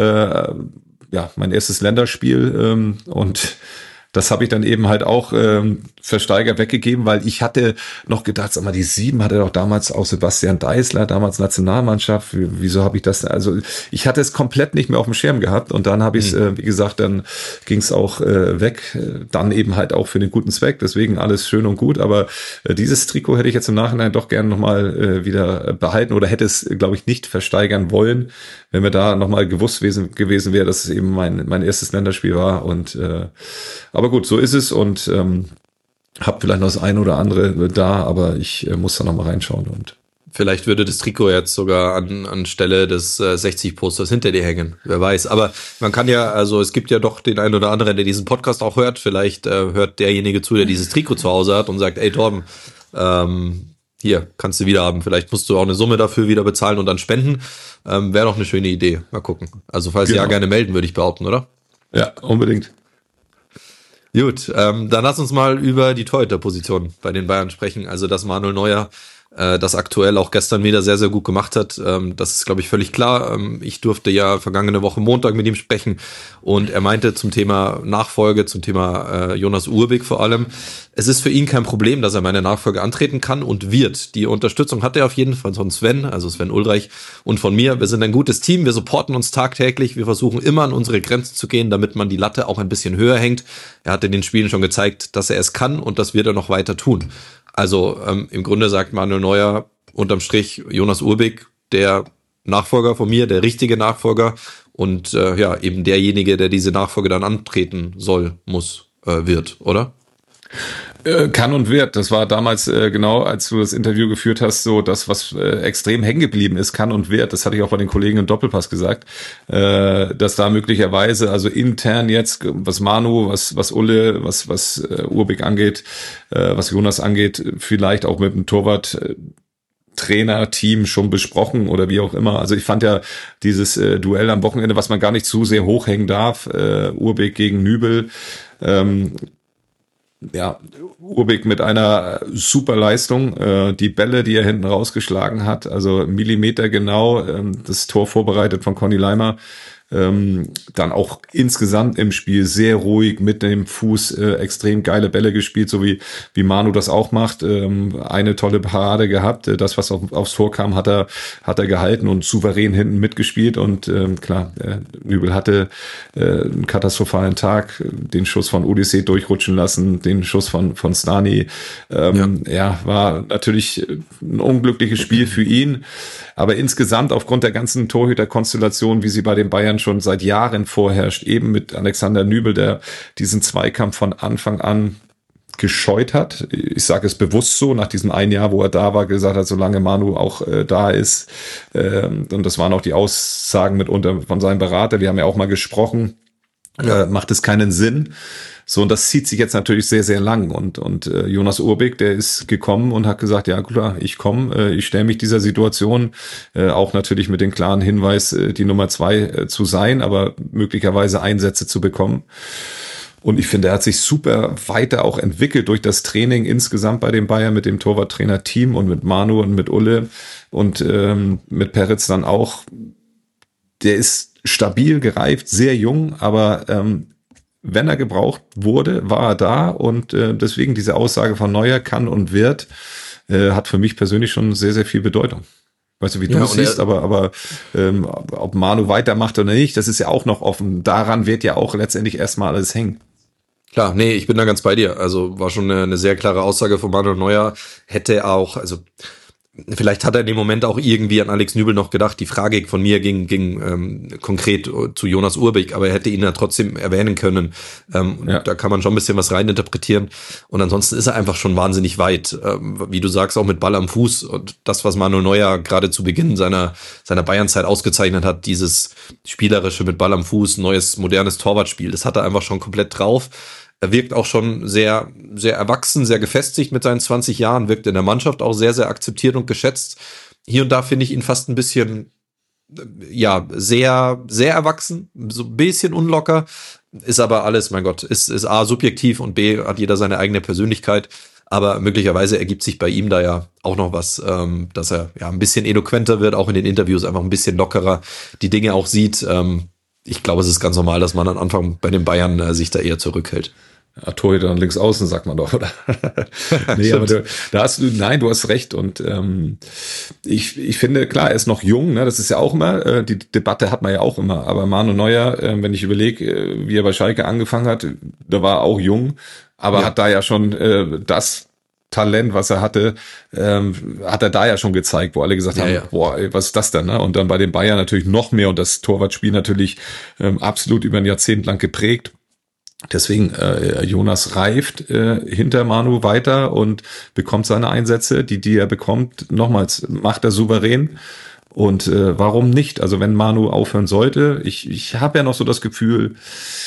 mein erstes Länderspiel und das habe ich dann eben halt auch versteigert weggegeben, weil ich hatte noch gedacht, sag mal, die 7 hatte doch damals auch Sebastian Deißler, damals Nationalmannschaft. Wieso habe ich das? Also ich hatte es komplett nicht mehr auf dem Schirm gehabt und dann habe ich es, wie gesagt, dann ging es auch weg, dann eben halt auch für den guten Zweck. Deswegen alles schön und gut, aber dieses Trikot hätte ich jetzt im Nachhinein doch gerne nochmal wieder behalten oder hätte es, glaube ich, nicht versteigern wollen, wenn mir da nochmal gewesen wäre, dass es eben mein erstes Länderspiel war und aber gut, so ist es und habe vielleicht noch das eine oder andere da, aber ich muss da noch mal reinschauen. Und vielleicht würde das Trikot jetzt sogar an Stelle des 60-Posters hinter dir hängen, wer weiß. Aber man kann ja, also es gibt ja doch den einen oder anderen, der diesen Podcast auch hört. Vielleicht hört derjenige zu, der dieses Trikot zu Hause hat und sagt, ey Torben, hier, kannst du wieder haben. Vielleicht musst du auch eine Summe dafür wieder bezahlen und dann spenden. Wäre doch eine schöne Idee. Mal gucken. Also falls ja, gerne melden, würde ich behaupten, oder? Ja, unbedingt. Gut, dann lass uns mal über die Torhüterposition bei den Bayern sprechen. Also, dass Manuel Neuer das aktuell auch gestern wieder sehr, sehr gut gemacht hat, das ist, glaube ich, völlig klar. Ich durfte ja vergangene Woche Montag mit ihm sprechen und er meinte zum Thema Nachfolge, zum Thema Jonas Urbik vor allem, es ist für ihn kein Problem, dass er meine Nachfolge antreten kann und wird. Die Unterstützung hat er auf jeden Fall von Sven, also Sven Ulreich und von mir. Wir sind ein gutes Team, wir supporten uns tagtäglich, wir versuchen immer an unsere Grenzen zu gehen, damit man die Latte auch ein bisschen höher hängt. Er hat in den Spielen schon gezeigt, dass er es kann und das wird er noch weiter tun. Also im Grunde sagt Manuel Neuer unterm Strich Jonas Urbik, der Nachfolger von mir, der richtige Nachfolger und eben derjenige, der diese Nachfolge dann antreten soll, muss, wird, oder? Kann und wird. Das war damals genau, als du das Interview geführt hast, so das, was extrem hängen geblieben ist, kann und wird. Das hatte ich auch bei den Kollegen im Doppelpass gesagt, dass da möglicherweise, also intern jetzt, was Manu, was Ulle, was Urbik angeht, was Jonas angeht, vielleicht auch mit dem Torwart Trainerteam schon besprochen oder wie auch immer. Also ich fand ja dieses Duell am Wochenende, was man gar nicht zu sehr hochhängen darf, Urbik gegen Nübel, ja, Urbik mit einer super Leistung, die Bälle, die er hinten rausgeschlagen hat, also Millimeter genau, das Tor vorbereitet von Conny Leimer, dann auch insgesamt im Spiel sehr ruhig mit dem Fuß extrem geile Bälle gespielt, so wie Manu das auch macht, eine tolle Parade gehabt, das was aufs Tor kam, hat er gehalten und souverän hinten mitgespielt und klar, Nübel hatte einen katastrophalen Tag, den Schuss von Odyssee durchrutschen lassen, den Schuss von Stani, ja, war natürlich ein unglückliches Spiel für ihn, aber insgesamt aufgrund der ganzen Torhüterkonstellation, wie sie bei den Bayern schon seit Jahren vorherrscht, eben mit Alexander Nübel, der diesen Zweikampf von Anfang an gescheut hat. Ich sage es bewusst so, nach diesem einen Jahr, wo er da war, gesagt hat, solange Manu auch da ist, und das waren auch die Aussagen mitunter von seinem Berater, wir haben ja auch mal gesprochen, macht es keinen Sinn. So, und das zieht sich jetzt natürlich sehr, sehr lang. Und Jonas Urbik, der ist gekommen und hat gesagt, ja klar, ich komme, ich stelle mich dieser Situation, auch natürlich mit dem klaren Hinweis, die Nummer 2 zu sein, aber möglicherweise Einsätze zu bekommen. Und ich finde, er hat sich super weiter auch entwickelt durch das Training insgesamt bei den Bayern mit dem Torwarttrainer-Team und mit Manu und mit Ulle und mit Peretz dann auch. Der ist stabil, gereift, sehr jung, aber wenn er gebraucht wurde, war er da und deswegen diese Aussage von Neuer kann und wird, hat für mich persönlich schon sehr, sehr viel Bedeutung. Weißt du, wie du es siehst, aber ob Manu weitermacht oder nicht, das ist ja auch noch offen. Daran wird ja auch letztendlich erstmal alles hängen. Klar, nee, ich bin da ganz bei dir. Also war schon eine sehr klare Aussage von Manuel Neuer. Hätte auch, also vielleicht hat er in dem Moment auch irgendwie an Alex Nübel noch gedacht. Die Frage von mir ging konkret zu Jonas Urbik, aber er hätte ihn ja trotzdem erwähnen können. Da kann man schon ein bisschen was reininterpretieren. Und ansonsten ist er einfach schon wahnsinnig weit. Wie du sagst, auch mit Ball am Fuß. Und das, was Manuel Neuer gerade zu Beginn seiner Bayernzeit ausgezeichnet hat, dieses spielerische mit Ball am Fuß, neues, modernes Torwartspiel, das hat er einfach schon komplett drauf. Er wirkt auch schon sehr, sehr erwachsen, sehr gefestigt mit seinen 20 Jahren, wirkt in der Mannschaft auch sehr, sehr akzeptiert und geschätzt. Hier und da finde ich ihn fast ein bisschen, ja, sehr, sehr erwachsen, so ein bisschen unlocker, ist aber alles, mein Gott, ist A, subjektiv und B, hat jeder seine eigene Persönlichkeit. Aber möglicherweise ergibt sich bei ihm da ja auch noch was, dass er ja ein bisschen eloquenter wird, auch in den Interviews einfach ein bisschen lockerer die Dinge auch sieht. Ich glaube, es ist ganz normal, dass man am Anfang bei den Bayern sich da eher zurückhält. Ja, Torhüter und links außen, sagt man doch, oder? Nee, aber du hast recht. Und ich finde, klar, er ist noch jung, ne? Das ist ja auch immer, die Debatte hat man ja auch immer. Aber Manu Neuer, wenn ich überlege, wie er bei Schalke angefangen hat, da war er auch jung, aber hat da ja schon das Talent, was er hatte, hat er da ja schon gezeigt, wo alle gesagt haben, boah, ey, was ist das denn? Ne? Und dann bei den Bayern natürlich noch mehr und das Torwartspiel natürlich absolut über ein Jahrzehnt lang geprägt. Deswegen, Jonas reift hinter Manu weiter und bekommt seine Einsätze, die er bekommt. Nochmals, macht er souverän. Und warum nicht? Also wenn Manu aufhören sollte, ich habe ja noch so das Gefühl,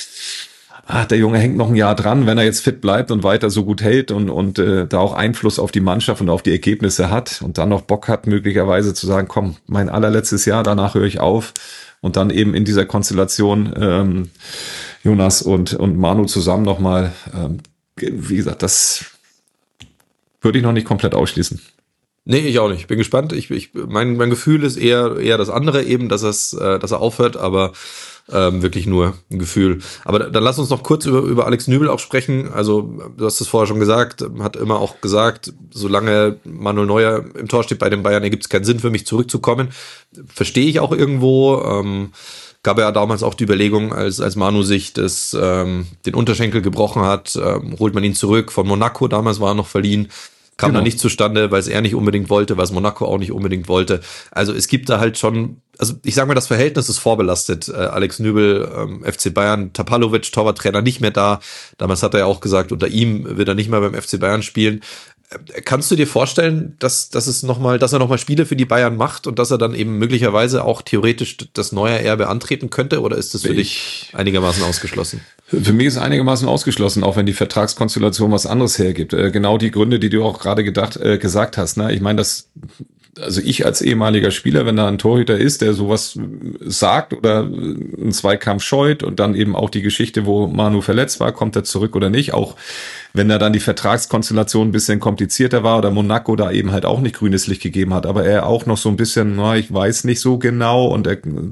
der Junge hängt noch ein Jahr dran, wenn er jetzt fit bleibt und weiter so gut hält und da auch Einfluss auf die Mannschaft und auf die Ergebnisse hat und dann noch Bock hat, möglicherweise zu sagen, komm, mein allerletztes Jahr, danach höre ich auf. Und dann eben in dieser Konstellation Jonas und Manu zusammen nochmal, wie gesagt, das würde ich noch nicht komplett ausschließen. Nee, ich auch nicht. Bin gespannt. Mein Gefühl ist eher das andere eben, dass er aufhört, aber wirklich nur ein Gefühl. Aber dann lass uns noch kurz über Alex Nübel auch sprechen. Also du hast es vorher schon gesagt, hat immer auch gesagt, solange Manuel Neuer im Tor steht bei den Bayern, ergibt es keinen Sinn für mich zurückzukommen. Verstehe ich auch irgendwo. Gab ja damals auch die Überlegung, als Manu sich den Unterschenkel gebrochen hat, holt man ihn zurück von Monaco, damals war er noch verliehen. Kam dann nicht zustande, weil es er nicht unbedingt wollte, weil es Monaco auch nicht unbedingt wollte. Also es gibt da halt schon, also ich sage mal, das Verhältnis ist vorbelastet. Alex Nübel, FC Bayern, Tapalovic, Torwarttrainer, nicht mehr da. Damals hat er ja auch gesagt, unter ihm wird er nicht mehr beim FC Bayern spielen. Kannst du dir vorstellen, dass er nochmal Spiele für die Bayern macht und dass er dann eben möglicherweise auch theoretisch das neue Erbe antreten könnte? Oder ist das für dich einigermaßen ausgeschlossen? Für mich ist einigermaßen ausgeschlossen, auch wenn die Vertragskonstellation was anderes hergibt. Genau die Gründe, die du auch gerade gesagt hast. Ne? Ich meine, also ich als ehemaliger Spieler, wenn da ein Torhüter ist, der sowas sagt oder einen Zweikampf scheut und dann eben auch die Geschichte, wo Manu verletzt war, kommt er zurück oder nicht, auch wenn da dann die Vertragskonstellation ein bisschen komplizierter war oder Monaco da eben halt auch nicht grünes Licht gegeben hat, aber er auch noch so ein bisschen, ich weiß nicht so genau und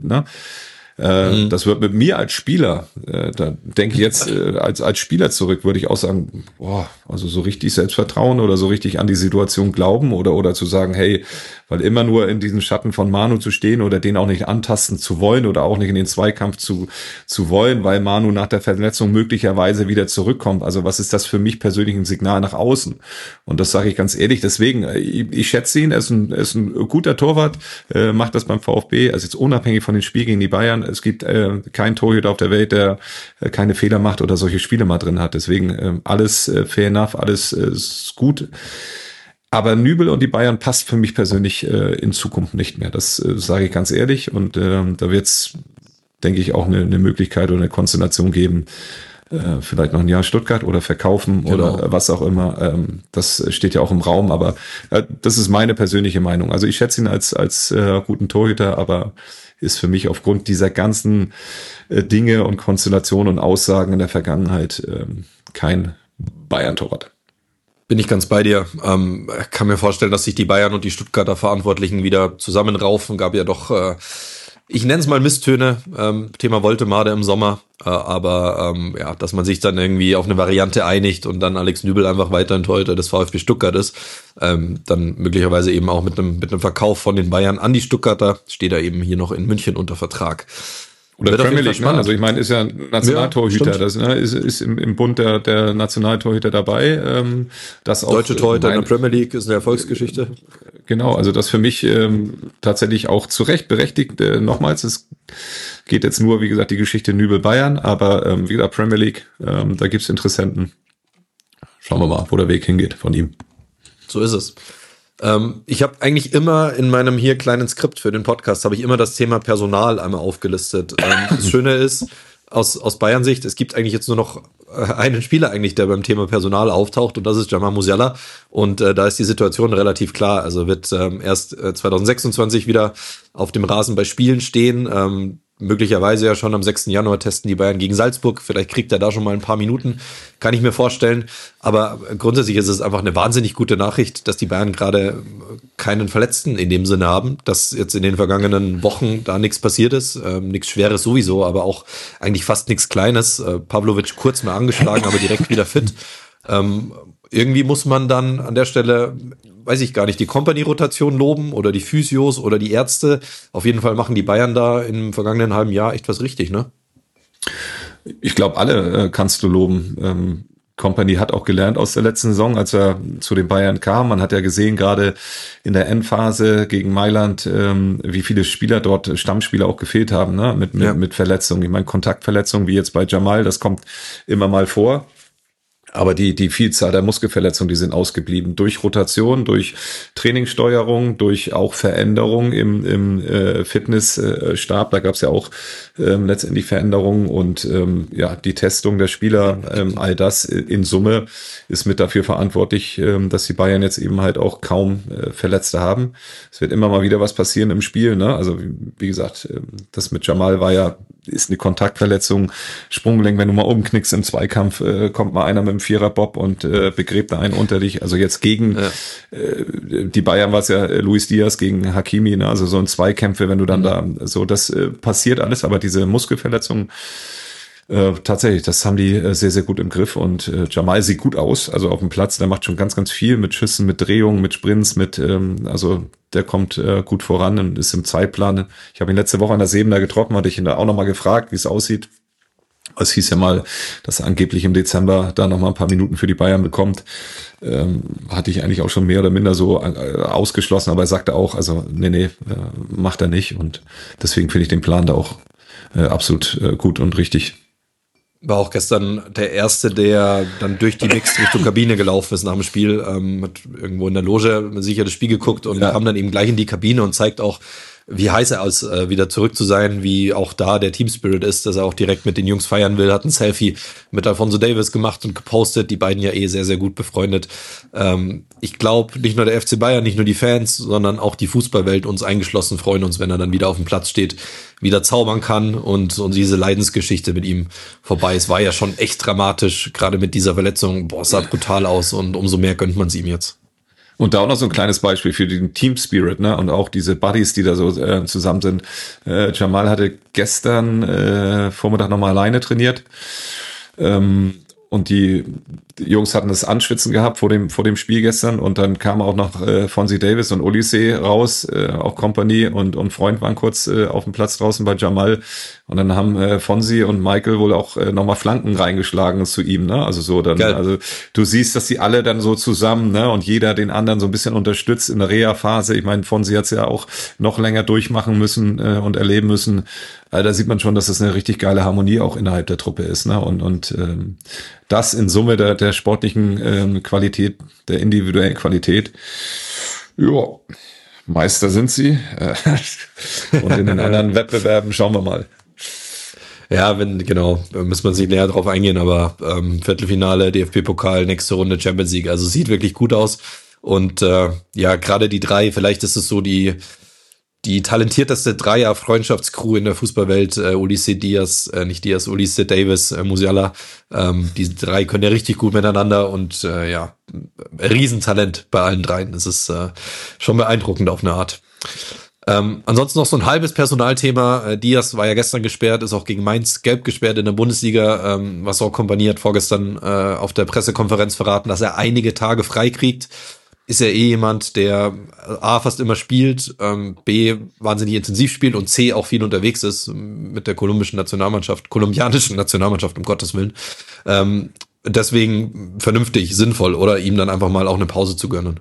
das wird mit mir als Spieler, da denke ich jetzt als Spieler zurück, würde ich auch sagen, also so richtig Selbstvertrauen oder so richtig an die Situation glauben oder zu sagen, hey, weil immer nur in diesem Schatten von Manu zu stehen oder den auch nicht antasten zu wollen oder auch nicht in den Zweikampf zu wollen, weil Manu nach der Verletzung möglicherweise wieder zurückkommt. Also was ist das für mich persönlich ein Signal nach außen? Und das sage ich ganz ehrlich, deswegen, ich schätze ihn, er ist ein guter Torwart, macht das beim VfB, also jetzt unabhängig von dem Spiel gegen die Bayern, es gibt keinen Torhüter auf der Welt, der keine Fehler macht oder solche Spiele mal drin hat. Deswegen alles fair enough, alles ist gut. Aber Nübel und die Bayern passt für mich persönlich in Zukunft nicht mehr. Das sage ich ganz ehrlich. Und da wird es, denke ich, auch eine Möglichkeit oder eine Konstellation geben, vielleicht noch ein Jahr Stuttgart oder verkaufen oder was auch immer. Das steht ja auch im Raum. Aber das ist meine persönliche Meinung. Also ich schätze ihn als guten Torhüter, aber ist für mich aufgrund dieser ganzen Dinge und Konstellationen und Aussagen in der Vergangenheit kein Bayern-Torwart. Bin ich ganz bei dir. Kann mir vorstellen, dass sich die Bayern und die Stuttgarter Verantwortlichen wieder zusammenraufen. Gab ja doch, ich nenne es mal Misstöne, Thema Woltemade im Sommer. Aber dass man sich dann irgendwie auf eine Variante einigt und dann Alex Nübel einfach weiterhin Torhüter des VfB Stuttgart ist, dann möglicherweise eben auch mit einem Verkauf von den Bayern an die Stuttgarter, steht er eben hier noch in München unter Vertrag. Oder Premier League, ne? Also ich meine, ist ja Nationaltorhüter, ja, das ist im Bund der Nationaltorhüter dabei. Das auch deutsche Torhüter in der Premier League ist eine Erfolgsgeschichte. Genau, also das für mich tatsächlich auch zu Recht berechtigt. Nochmals, es geht jetzt nur, wie gesagt, die Geschichte Nübel Bayern, aber wie gesagt, Premier League, da gibt's Interessenten. Schauen wir mal, wo der Weg hingeht von ihm. So ist es. Ich habe eigentlich immer in meinem hier kleinen Skript für den Podcast habe ich immer das Thema Personal einmal aufgelistet. Das Schöne ist, aus Bayern-Sicht, es gibt eigentlich jetzt nur noch einen Spieler eigentlich, der beim Thema Personal auftaucht und das ist Jamal Musiala und da ist die Situation relativ klar. Also wird erst 2026 wieder auf dem Rasen bei Spielen stehen. Möglicherweise ja schon am 6. Januar testen die Bayern gegen Salzburg. Vielleicht kriegt er da schon mal ein paar Minuten, kann ich mir vorstellen. Aber grundsätzlich ist es einfach eine wahnsinnig gute Nachricht, dass die Bayern gerade keinen Verletzten in dem Sinne haben, dass jetzt in den vergangenen Wochen da nichts passiert ist. Nichts Schweres sowieso, aber auch eigentlich fast nichts Kleines. Pavlovic kurz mal angeschlagen, aber direkt wieder fit. Irgendwie muss man dann an der Stelle, weiß ich gar nicht, die Company-Rotation loben oder die Physios oder die Ärzte. Auf jeden Fall machen die Bayern da im vergangenen halben Jahr echt was richtig, ne? Ich glaube, alle kannst du loben. Company hat auch gelernt aus der letzten Saison, als er zu den Bayern kam. Man hat ja gesehen, gerade in der Endphase gegen Mailand, wie viele Spieler dort, Stammspieler auch gefehlt haben, ne? Mit Verletzungen. Ich meine, Kontaktverletzungen, wie jetzt bei Jamal, das kommt immer mal vor. Aber die Vielzahl der Muskelverletzungen, die sind ausgeblieben. Durch Rotation, durch Trainingssteuerung, durch auch Veränderung im Fitnessstab. Da gab es ja auch letztendlich Veränderungen und die Testung der Spieler. All das in Summe ist mit dafür verantwortlich, dass die Bayern jetzt eben halt auch kaum Verletzte haben. Es wird immer mal wieder was passieren im Spiel, ne? Also wie gesagt, das mit Jamal ist eine Kontaktverletzung, Sprunggelenk, wenn du mal umknickst im Zweikampf, kommt mal einer mit dem Vierer-Bob und begräbt da einen unter dich. Also jetzt gegen die Bayern war es ja Luis Diaz gegen Hakimi, ne? Also so ein Zweikämpfe, wenn du dann da so, das passiert alles, aber diese Muskelverletzung tatsächlich, das haben die sehr, sehr gut im Griff und Jamal sieht gut aus, also auf dem Platz, der macht schon ganz, ganz viel mit Schüssen, mit Drehungen, mit Sprints, also der kommt gut voran und ist im Zeitplan. Ich habe ihn letzte Woche an der Sebener getroffen, hatte ich ihn da auch nochmal gefragt, wie es aussieht. Es hieß ja mal, dass er angeblich im Dezember da noch mal ein paar Minuten für die Bayern bekommt. Hatte ich eigentlich auch schon mehr oder minder so ausgeschlossen, aber er sagte auch, also nee, macht er nicht. Und deswegen finde ich den Plan da auch absolut gut und richtig. War auch gestern der Erste, der dann durch die Mix Richtung Kabine gelaufen ist nach dem Spiel, hat irgendwo in der Loge sicher das Spiel geguckt und kam dann eben gleich in die Kabine und zeigt auch, wie heiß er ist, wieder zurück zu sein, wie auch da der Team-Spirit ist, dass er auch direkt mit den Jungs feiern will, hat ein Selfie mit Alphonso Davies gemacht und gepostet, die beiden ja sehr, sehr gut befreundet. Ich glaube, nicht nur der FC Bayern, nicht nur die Fans, sondern auch die Fußballwelt, uns eingeschlossen, freuen uns, wenn er dann wieder auf dem Platz steht, wieder zaubern kann und diese Leidensgeschichte mit ihm vorbei ist. War ja schon echt dramatisch, gerade mit dieser Verletzung. Boah, es sah brutal aus und umso mehr gönnt man es ihm jetzt. Und da auch noch so ein kleines Beispiel für den Team Spirit, ne? Und auch diese Buddies, die da so zusammen sind. Jamal hatte gestern Vormittag nochmal alleine trainiert. Und die Jungs hatten das Anschwitzen gehabt vor dem Spiel gestern und dann kam auch noch Fonzie Davies und Olise raus, auch Company und Freund waren kurz auf dem Platz draußen bei Jamal und dann haben Fonzie und Michael wohl auch nochmal Flanken reingeschlagen zu ihm, ne? Also so dann, also du siehst, dass die alle dann so zusammen, ne? Und jeder den anderen so ein bisschen unterstützt in der Reha-Phase. Ich meine, Fonzie hat's ja auch noch länger durchmachen müssen und erleben müssen. Da sieht man schon, dass das eine richtig geile Harmonie auch innerhalb der Truppe ist, ne? Und das in Summe der sportlichen Qualität, der individuellen Qualität. Ja, Meister sind sie. Und in den anderen Wettbewerben schauen wir mal. Ja, genau, müssen wir sich näher drauf eingehen, aber Viertelfinale, DFB-Pokal, nächste Runde Champions League, also sieht wirklich gut aus. Und ja, gerade die drei, vielleicht ist es so die talentierteste Dreier-Freundschaftscrew in der Fußballwelt, Olise Davies, Musiala, die drei können ja richtig gut miteinander und ja, Riesentalent bei allen dreien. Das ist schon beeindruckend auf eine Art. Ansonsten noch so ein halbes Personalthema. Diaz war ja gestern gesperrt, ist auch gegen Mainz gelb gesperrt in der Bundesliga. Was auch Kompanie hat vorgestern auf der Pressekonferenz verraten, dass er einige Tage frei kriegt. Ist ja jemand, der A, fast immer spielt, B, wahnsinnig intensiv spielt und C, auch viel unterwegs ist mit der kolumbianischen Nationalmannschaft, um Gottes Willen. Deswegen vernünftig, sinnvoll, oder ihm dann einfach mal auch eine Pause zu gönnen.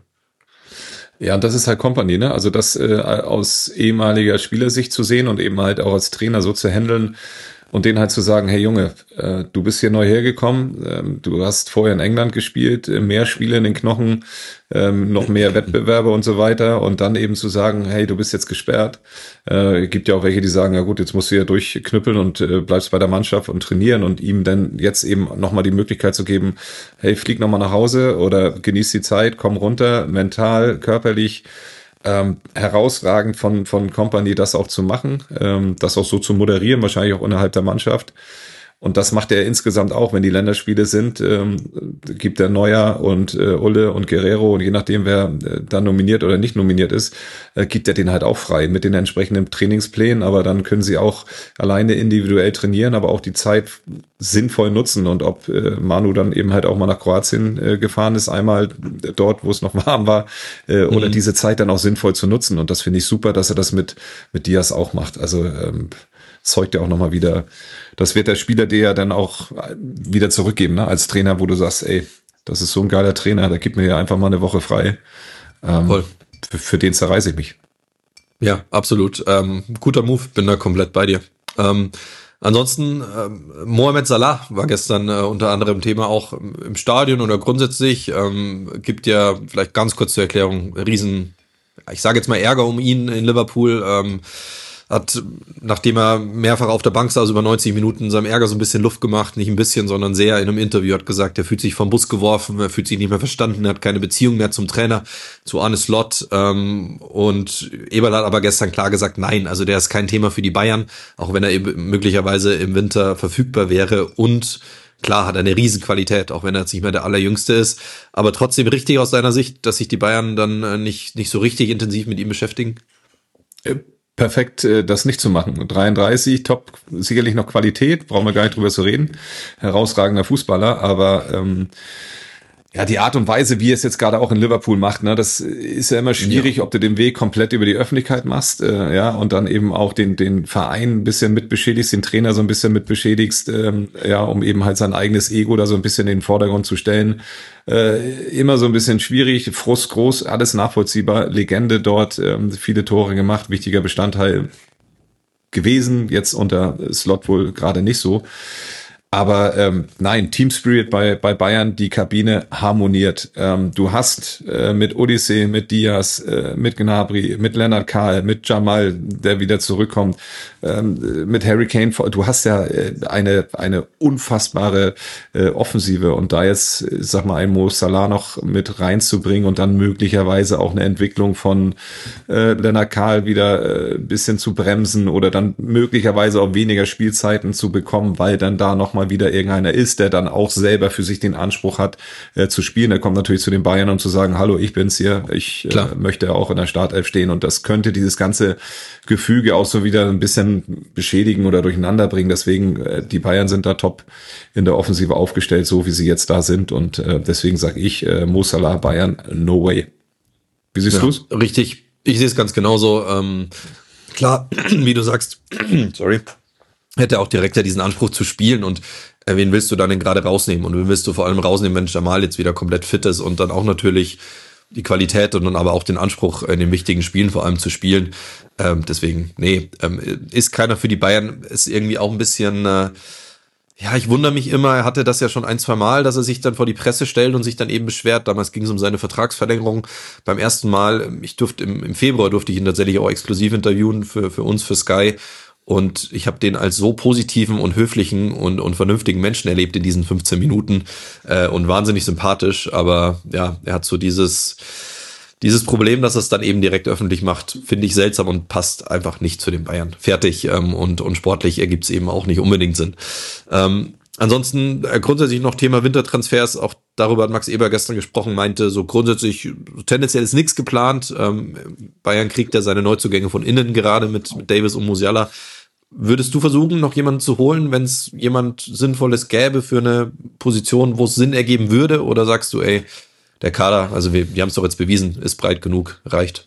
Ja, und das ist halt Kompanie, ne? Also das aus ehemaliger Spielersicht zu sehen und eben halt auch als Trainer so zu handeln und denen halt zu sagen, hey Junge, du bist hier neu hergekommen, du hast vorher in England gespielt, mehr Spiele in den Knochen, noch mehr Wettbewerbe und so weiter und dann eben zu sagen, hey, du bist jetzt gesperrt. Gibt ja auch welche, die sagen, ja gut, jetzt musst du ja durchknüppeln und bleibst bei der Mannschaft und trainieren und ihm dann jetzt eben nochmal die Möglichkeit zu geben, hey, flieg nochmal nach Hause oder genieß die Zeit, komm runter, mental, körperlich, herausragend von Kompany das auch zu machen, das auch so zu moderieren, wahrscheinlich auch innerhalb der Mannschaft. Und das macht er insgesamt auch, wenn die Länderspiele sind, gibt er Neuer und Ulle und Guerrero und je nachdem, wer da nominiert oder nicht nominiert ist, gibt er den halt auch frei mit den entsprechenden Trainingsplänen, aber dann können sie auch alleine individuell trainieren, aber auch die Zeit sinnvoll nutzen und ob Manu dann eben halt auch mal nach Kroatien gefahren ist, einmal dort, wo es noch warm war, oder diese Zeit dann auch sinnvoll zu nutzen und das finde ich super, dass er das mit Diaz auch macht, also zeugt ja auch nochmal wieder, das wird der Spieler dir ja dann auch wieder zurückgeben, ne? Als Trainer, wo du sagst, ey, das ist so ein geiler Trainer, der gibt mir ja einfach mal eine Woche frei. Voll. Für den zerreiße ich mich. Ja, absolut. Guter Move, bin da komplett bei dir. Ansonsten, Mohamed Salah war gestern unter anderem Thema auch im Stadion oder grundsätzlich. Gibt ja vielleicht ganz kurz zur Erklärung ich sage jetzt mal Ärger um ihn in Liverpool. Hat, nachdem er mehrfach auf der Bank saß, über 90 Minuten, seinem Ärger so ein bisschen Luft gemacht, nicht ein bisschen, sondern sehr in einem Interview, hat gesagt, er fühlt sich vom Bus geworfen, er fühlt sich nicht mehr verstanden, er hat keine Beziehung mehr zum Trainer, zu Arne Slot, und Eberl hat aber gestern klar gesagt, nein, also der ist kein Thema für die Bayern, auch wenn er eben möglicherweise im Winter verfügbar wäre und klar hat er eine Riesenqualität, auch wenn er jetzt nicht mehr der Allerjüngste ist, aber trotzdem richtig aus seiner Sicht, dass sich die Bayern dann nicht so richtig intensiv mit ihm beschäftigen? Perfekt, das nicht zu machen. 33, top, sicherlich noch Qualität, brauchen wir gar nicht drüber zu reden. Herausragender Fußballer, aber Ja, die Art und Weise, wie er es jetzt gerade auch in Liverpool macht, ne, das ist ja immer schwierig, ob du den Weg komplett über die Öffentlichkeit machst, ja, und dann eben auch den Verein ein bisschen mit beschädigst, den Trainer so ein bisschen mit beschädigst, ja, um eben halt sein eigenes Ego da so ein bisschen in den Vordergrund zu stellen. Immer so ein bisschen schwierig, Frust groß, alles nachvollziehbar, Legende dort, viele Tore gemacht, wichtiger Bestandteil gewesen, jetzt unter Slot wohl gerade nicht so. Aber nein, Team Spirit bei Bayern, die Kabine harmoniert. Du hast mit Odyssey, mit Diaz, mit Gnabry, mit Lennart Kahl, mit Jamal, der wieder zurückkommt, mit Harry Kane, du hast ja eine unfassbare Offensive, und da jetzt, sag mal, ein Mo Salah noch mit reinzubringen und dann möglicherweise auch eine Entwicklung von Lennart Kahl wieder ein bisschen zu bremsen oder dann möglicherweise auch weniger Spielzeiten zu bekommen, weil dann da nochmal wieder irgendeiner ist, der dann auch selber für sich den Anspruch hat, zu spielen. Der kommt natürlich zu den Bayern, um zu sagen, hallo, ich bin's hier, ich möchte auch in der Startelf stehen, und das könnte dieses ganze Gefüge auch so wieder ein bisschen beschädigen oder durcheinander bringen. Deswegen, die Bayern sind da top in der Offensive aufgestellt, so wie sie jetzt da sind, und deswegen sage ich, Mo Salah, Bayern, no way. Wie siehst du's? Richtig, ich sehe es ganz genauso. Klar, wie du sagst, sorry, hätte auch direkt ja diesen Anspruch zu spielen, und wen willst du dann denn gerade rausnehmen? Und wen willst du vor allem rausnehmen, wenn Jamal jetzt wieder komplett fit ist und dann auch natürlich die Qualität und dann aber auch den Anspruch, in den wichtigen Spielen vor allem zu spielen. Deswegen, ist keiner für die Bayern, ist irgendwie auch ein bisschen, ich wundere mich immer, er hatte das ja schon 1-2 Mal, dass er sich dann vor die Presse stellt und sich dann eben beschwert. Damals ging es um seine Vertragsverlängerung. Beim ersten Mal, im Februar durfte ich ihn tatsächlich auch exklusiv interviewen für uns, für Sky. Und ich habe den als so positiven und höflichen und vernünftigen Menschen erlebt in diesen 15 Minuten und wahnsinnig sympathisch. Aber ja, er hat so dieses Problem, dass er es dann eben direkt öffentlich macht, finde ich seltsam und passt einfach nicht zu den Bayern. Fertig, und sportlich ergibt es eben auch nicht unbedingt Sinn. Ansonsten grundsätzlich noch Thema Wintertransfers, auch darüber hat Max Eber gestern gesprochen, meinte so grundsätzlich, tendenziell ist nichts geplant. Bayern kriegt ja seine Neuzugänge von innen gerade mit Davis und Musiala. Würdest du versuchen, noch jemanden zu holen, wenn es jemand Sinnvolles gäbe für eine Position, wo es Sinn ergeben würde? Oder sagst du, der Kader, also wir haben es doch jetzt bewiesen, ist breit genug, reicht?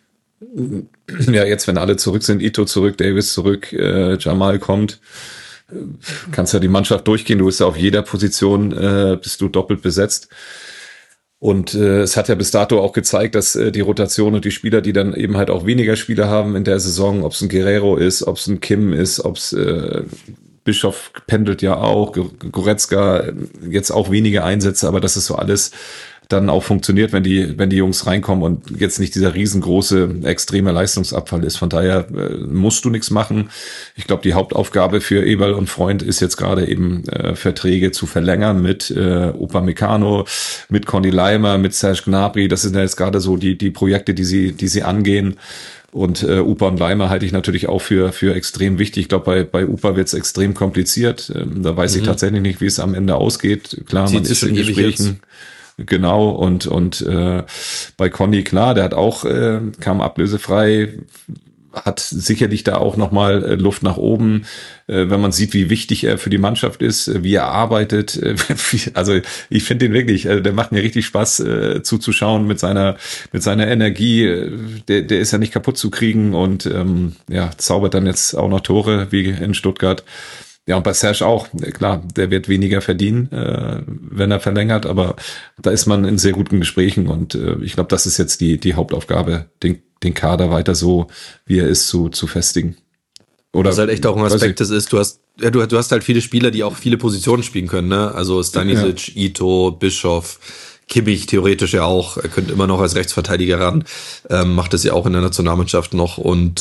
Ja, jetzt, wenn alle zurück sind, Ito zurück, Davis zurück, Jamal kommt, kannst ja die Mannschaft durchgehen. Du bist ja auf jeder Position, bist du doppelt besetzt. Und es hat ja bis dato auch gezeigt, dass die Rotation und die Spieler, die dann eben halt auch weniger Spieler haben in der Saison, ob es ein Guerrero ist, ob es ein Kim ist, ob es Bischof pendelt ja auch, Goretzka jetzt auch weniger Einsätze, aber das ist so alles dann auch funktioniert, wenn die Jungs reinkommen und jetzt nicht dieser riesengroße, extreme Leistungsabfall ist. Von daher musst du nichts machen. Ich glaube, die Hauptaufgabe für Eberl und Freund ist jetzt gerade eben Verträge zu verlängern mit Upamecano, mit Conny Leimer, mit Serge Gnabry. Das sind ja jetzt gerade so die Projekte, die sie angehen. Und Upa und Leimer halte ich natürlich auch für extrem wichtig. Ich glaube, bei Upa wird es extrem kompliziert. Da weiß ich tatsächlich nicht, wie es am Ende ausgeht. Klar, man ist in Gesprächen. Genau, und bei Conny, klar, der hat auch, kam ablösefrei, hat sicherlich da auch nochmal Luft nach oben, wenn man sieht, wie wichtig er für die Mannschaft ist, wie er arbeitet. Also ich finde den wirklich, der macht mir richtig Spaß zuzuschauen mit seiner Energie. Der ist ja nicht kaputt zu kriegen und zaubert dann jetzt auch noch Tore wie in Stuttgart. Ja, und bei Serge auch, klar, der wird weniger verdienen, wenn er verlängert, aber da ist man in sehr guten Gesprächen und ich glaube, das ist jetzt die Hauptaufgabe, den Kader weiter so, wie er ist, zu festigen. Oder was halt echt auch ein Aspekt ist, du hast halt viele Spieler, die auch viele Positionen spielen können, ne? Also Stanisic, Ito, Bischof, Kimmich theoretisch ja auch, er könnte immer noch als Rechtsverteidiger ran, macht es ja auch in der Nationalmannschaft noch und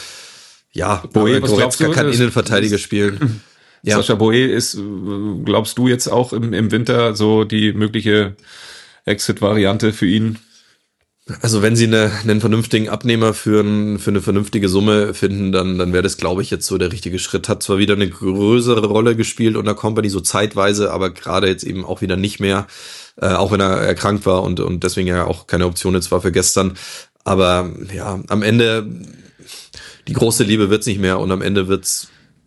Goretzka kann Innenverteidiger spielen. Ja. Sascha Boe ist, glaubst du jetzt auch im Winter so die mögliche Exit-Variante für ihn? Also wenn sie einen vernünftigen Abnehmer für eine vernünftige Summe finden, dann wäre das, glaube ich, jetzt so der richtige Schritt. Hat zwar wieder eine größere Rolle gespielt unter Company, so zeitweise, aber gerade jetzt eben auch wieder nicht mehr, auch wenn er erkrankt war und deswegen ja auch keine Option jetzt war für gestern. Aber ja, am Ende, die große Liebe wird's nicht mehr und am Ende wird's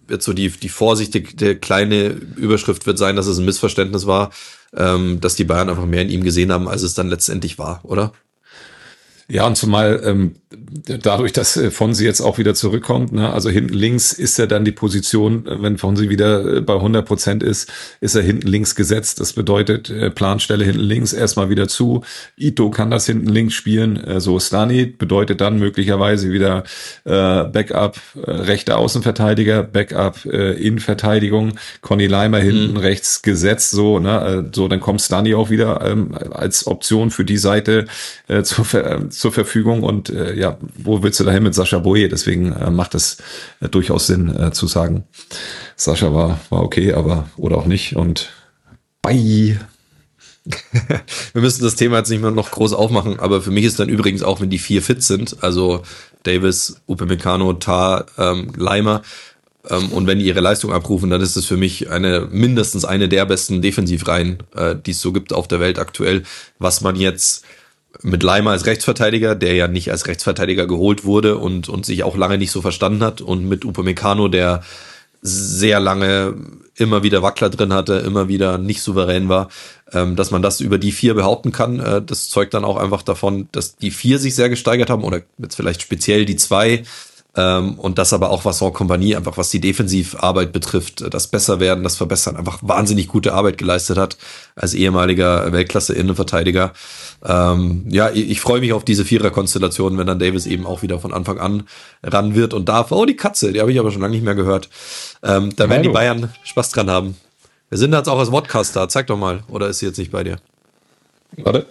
jetzt so die vorsichtige kleine Überschrift wird sein, dass es ein Missverständnis war, dass die Bayern einfach mehr in ihm gesehen haben, als es dann letztendlich war, oder? Ja, und zumal dadurch, dass Fonsi jetzt auch wieder zurückkommt, ne, also hinten links ist ja dann die Position, wenn Fonsi wieder bei 100% ist er hinten links gesetzt. Das bedeutet, Planstelle hinten links erstmal wieder zu. Ito kann das hinten links spielen, so Stani bedeutet dann möglicherweise wieder Backup, rechter Außenverteidiger, Backup Innenverteidigung, Conny Leimer hinten rechts gesetzt, so, ne, so dann kommt Stani auch wieder als Option für die Seite zur Verfügung und ja, wo willst du dahin mit Sascha Boye? Deswegen macht es durchaus Sinn zu sagen, Sascha war okay, aber oder auch nicht und bye. Wir müssen das Thema jetzt nicht mehr noch groß aufmachen, aber für mich ist dann übrigens auch, wenn die 4 fit sind, also Davis, Upamecano, Tah, Leimer, und wenn die ihre Leistung abrufen, dann ist es für mich mindestens eine der besten Defensivreihen, die es so gibt auf der Welt aktuell, was man jetzt mit Leimer als Rechtsverteidiger, der ja nicht als Rechtsverteidiger geholt wurde und sich auch lange nicht so verstanden hat, und mit Upamecano, der sehr lange immer wieder Wackler drin hatte, immer wieder nicht souverän war, dass man das über die 4 behaupten kann, das zeugt dann auch einfach davon, dass die 4 sich sehr gesteigert haben, oder jetzt vielleicht speziell die 2, und das aber auch Vincent Kompany, einfach was die Defensivarbeit betrifft, das Besserwerden, das Verbessern, einfach wahnsinnig gute Arbeit geleistet hat als ehemaliger Weltklasse-Innenverteidiger. Ja, ich freue mich auf diese 4er-Konstellation, wenn dann Davis eben auch wieder von Anfang an ran wird und darf. Oh, die Katze, die habe ich aber schon lange nicht mehr gehört. Da werden die Bayern Spaß dran haben. Wir sind jetzt auch als Vodcast da, zeig doch mal. Oder ist sie jetzt nicht bei dir? Warte.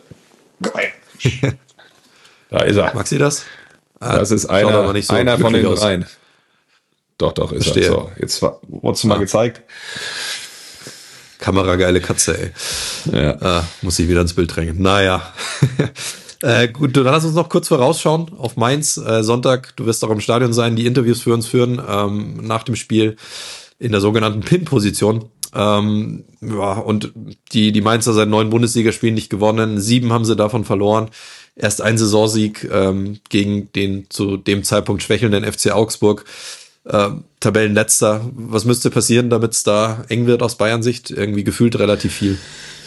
Da ist er. Mag sie das? Das ist einer, nicht so einer von den 3. Doch, ist Verstehe. er. So, jetzt wurdest du mal gezeigt. Kamerageile Katze, ey. Ja. Muss ich wieder ins Bild drängen. Naja. Gut, dann lass uns noch kurz vorausschauen auf Mainz. Sonntag, du wirst auch im Stadion sein, die Interviews für uns führen nach dem Spiel in der sogenannten Pin-Position. Ja, und die Mainzer seit 9 Bundesligaspielen nicht gewonnen. 7 haben sie davon verloren. Erst ein Saisonsieg gegen den zu dem Zeitpunkt schwächelnden FC Augsburg. Tabellenletzter. Was müsste passieren, damit es da eng wird aus Bayern-Sicht? Irgendwie gefühlt relativ viel.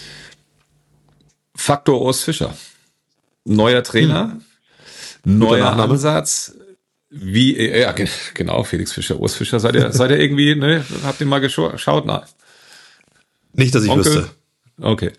Faktor Urs Fischer. Neuer Trainer, neuer Ansatz. Ja, genau, Felix Fischer, Urs Fischer. Seid ihr irgendwie, ne? Habt ihr mal geschaut? Nein. Nicht, dass ich wüsste. Okay.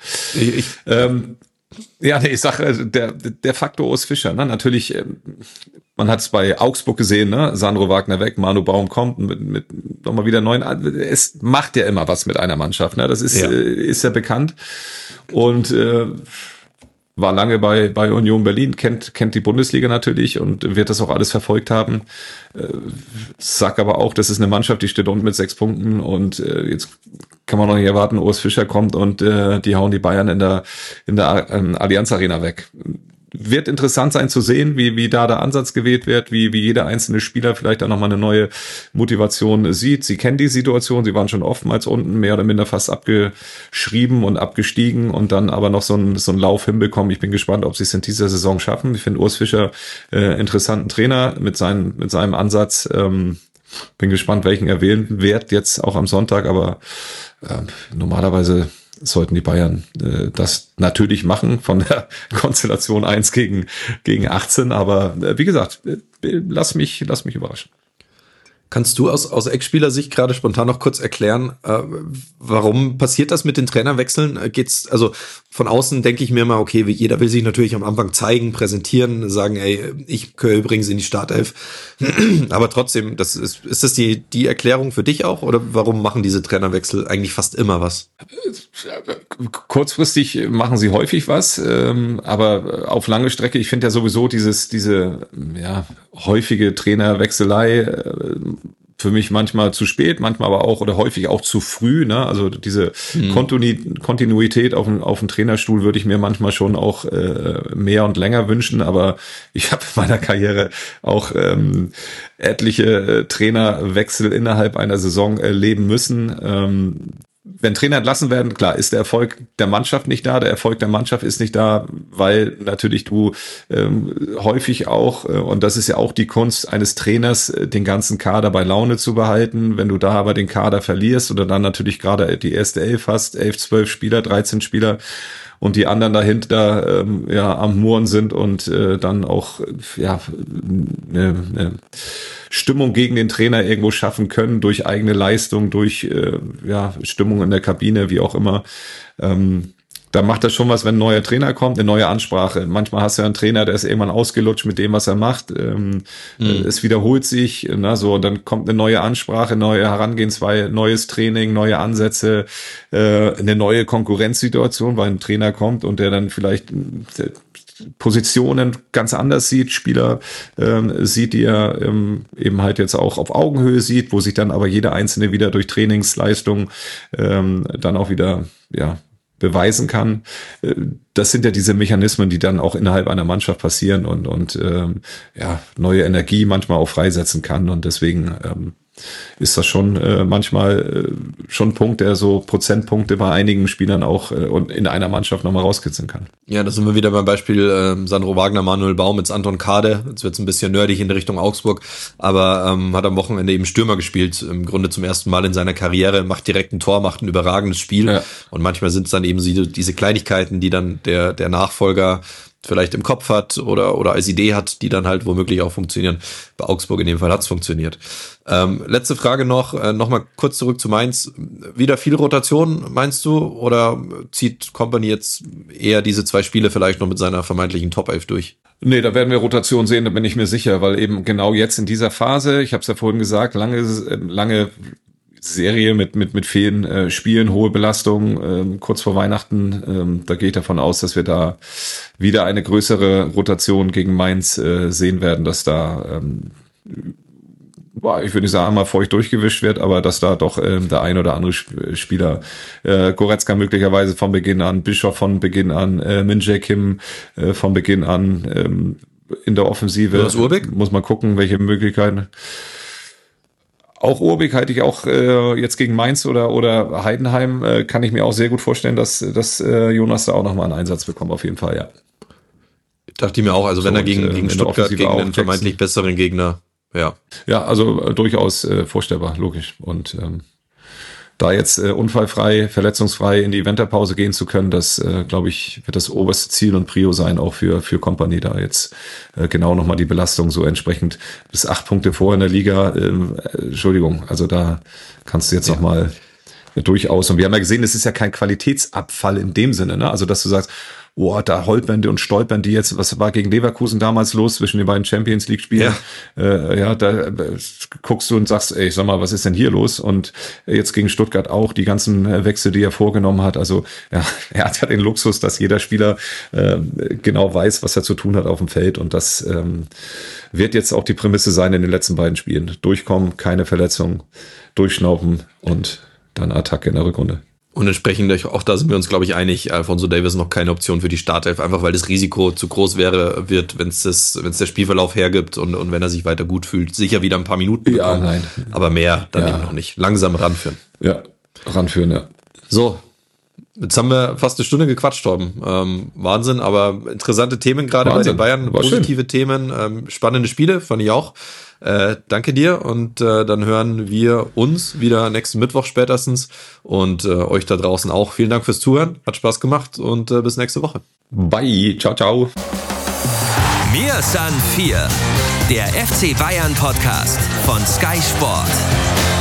Ich sage, der Faktor Urs Fischer, ne? Natürlich, man hat es bei Augsburg gesehen, ne? Sandro Wagner weg, Manu Baum kommt mit nochmal wieder 9. Es macht ja immer was mit einer Mannschaft, ne? Das ist ja bekannt. Und war lange bei Union Berlin, kennt die Bundesliga natürlich und wird das auch alles verfolgt haben. Sag aber auch, das ist eine Mannschaft, die steht unten mit 6 Punkten und jetzt kann man noch nicht erwarten, Urs Fischer kommt und die hauen die Bayern in der Allianz Arena weg. Wird interessant sein zu sehen, wie da der Ansatz gewählt wird, wie jeder einzelne Spieler vielleicht auch nochmal eine neue Motivation sieht. Sie kennen die Situation, sie waren schon oftmals unten, mehr oder minder fast abgeschrieben und abgestiegen und dann aber noch so einen Lauf hinbekommen. Ich bin gespannt, ob sie es in dieser Saison schaffen. Ich finde Urs Fischer interessanten Trainer mit seinem Ansatz. Bin gespannt, welchen er wählen wird jetzt auch am Sonntag, aber normalerweise sollten die Bayern das natürlich machen von der Konstellation 1 gegen 18, aber wie gesagt, lass mich überraschen. Kannst du aus Ex-Spieler-Sicht gerade spontan noch kurz erklären, warum passiert das mit den Trainerwechseln? Also von außen denke ich mir mal, okay, jeder will sich natürlich am Anfang zeigen, präsentieren, sagen, ey, ich gehöre übrigens in die Startelf. Aber trotzdem, ist das die Erklärung für dich auch? Oder warum machen diese Trainerwechsel eigentlich fast immer was? Kurzfristig machen sie häufig was, aber auf lange Strecke, ich finde ja sowieso diese häufige Trainerwechselei für mich manchmal zu spät, manchmal aber auch oder häufig auch zu früh, ne? Also diese Kontinuität auf dem Trainerstuhl würde ich mir manchmal schon auch mehr und länger wünschen, aber ich habe in meiner Karriere auch etliche Trainerwechsel innerhalb einer Saison erleben müssen. wenn Trainer entlassen werden, klar, ist der Erfolg der Mannschaft nicht da. Der Erfolg der Mannschaft ist nicht da, weil natürlich du häufig auch, und das ist ja auch die Kunst eines Trainers, den ganzen Kader bei Laune zu behalten. Wenn du da aber den Kader verlierst oder dann natürlich gerade die erste 11 hast, 11, 12 Spieler, 13 Spieler, und die anderen dahinter am Murren sind und dann auch eine Stimmung gegen den Trainer irgendwo schaffen können durch eigene Leistung, durch Stimmung in der Kabine, wie auch immer. Da macht das schon was, wenn ein neuer Trainer kommt, eine neue Ansprache. Manchmal hast du ja einen Trainer, der ist irgendwann ausgelutscht mit dem, was er macht. Es wiederholt sich, und dann kommt eine neue Ansprache, neue Herangehensweise, neues Training, neue Ansätze, eine neue Konkurrenzsituation, weil ein Trainer kommt und der dann vielleicht Positionen ganz anders sieht, Spieler sieht, die er eben halt jetzt auch auf Augenhöhe sieht, wo sich dann aber jeder Einzelne wieder durch Trainingsleistung dann auch wieder, beweisen kann. Das sind ja diese Mechanismen, die dann auch innerhalb einer Mannschaft passieren und neue Energie manchmal auch freisetzen kann. Und deswegen ist das schon manchmal schon ein Punkt, der so Prozentpunkte bei einigen Spielern auch und in einer Mannschaft nochmal rauskitzeln kann. Ja, da sind wir wieder beim Beispiel Sandro Wagner, Manuel Baum, jetzt Anton Kade. Jetzt wird's ein bisschen nerdig in Richtung Augsburg, aber hat am Wochenende eben Stürmer gespielt, im Grunde zum ersten Mal in seiner Karriere, macht direkt ein Tor, macht ein überragendes Spiel. Ja. Und manchmal sind es dann eben diese Kleinigkeiten, die dann der Nachfolger vielleicht im Kopf hat oder als Idee hat, die dann halt womöglich auch funktionieren. Bei Augsburg in dem Fall hat's funktioniert. Letzte Frage noch mal kurz zurück zu Mainz. Wieder viel Rotation, meinst du? Oder zieht Kompany jetzt eher diese 2 Spiele vielleicht noch mit seiner vermeintlichen Top-11 durch? Nee, da werden wir Rotation sehen, da bin ich mir sicher, weil eben genau jetzt in dieser Phase, ich habe es ja vorhin gesagt, lange Serie mit vielen Spielen, hohe Belastung, kurz vor Weihnachten. Da gehe ich davon aus, dass wir da wieder eine größere Rotation gegen Mainz sehen werden, dass da, ich würde nicht sagen, einmal feucht durchgewischt wird, aber dass da doch der ein oder andere Spieler, Goretzka möglicherweise von Beginn an, Bischof von Beginn an, Min-Jae Kim von Beginn an, in der Offensive. Jonas Urbik? Muss man gucken, welche Möglichkeiten. Auch Urbik halte ich auch jetzt gegen Mainz oder Heidenheim, kann ich mir auch sehr gut vorstellen, dass Jonas da auch nochmal einen Einsatz bekommt, auf jeden Fall, ja. Dachte ich mir auch, also wenn er gegen Stuttgart, gegen einen vermeintlich besseren Gegner, ja. Ja, also durchaus vorstellbar, logisch. Und da jetzt unfallfrei, verletzungsfrei in die Winterpause gehen zu können, das, glaube ich, wird das oberste Ziel und Prio sein, auch für Kompany da jetzt genau nochmal die Belastung so entsprechend bis 8 Punkte vor in der Liga. Entschuldigung, also da kannst du jetzt nochmal durchaus, und wir haben ja gesehen, es ist ja kein Qualitätsabfall in dem Sinne, ne? Also dass du sagst, da holpern die und stolpern die jetzt, was war gegen Leverkusen damals los zwischen den beiden Champions-League-Spielen? Ja. Da guckst du und sagst, ey, sag mal, was ist denn hier los? Und jetzt gegen Stuttgart auch, die ganzen Wechsel, die er vorgenommen hat. Also ja, er hat ja den Luxus, dass jeder Spieler genau weiß, was er zu tun hat auf dem Feld. Und das wird jetzt auch die Prämisse sein in den letzten beiden Spielen. Durchkommen, keine Verletzung, durchschnaufen und dann Attacke in der Rückrunde. Und entsprechend, auch da sind wir uns, glaube ich, einig, Alphonso Davies noch keine Option für die Startelf, einfach weil das Risiko zu groß wird, wenn es der Spielverlauf hergibt und wenn er sich weiter gut fühlt. Sicher wieder ein paar Minuten bekommen, nein. Aber mehr dann eben noch nicht. Langsam ranführen. Ja, ranführen, ja. So, jetzt haben wir fast eine Stunde gequatscht, Torben. Wahnsinn, aber interessante Themen gerade bei den Bayern, positive Themen, spannende Spiele, fand ich auch. Danke dir und dann hören wir uns wieder nächsten Mittwoch spätestens und euch da draußen auch. Vielen Dank fürs Zuhören, hat Spaß gemacht und bis nächste Woche. Bye, ciao, ciao. Mir san 4, der FC Bayern Podcast von Sky Sport.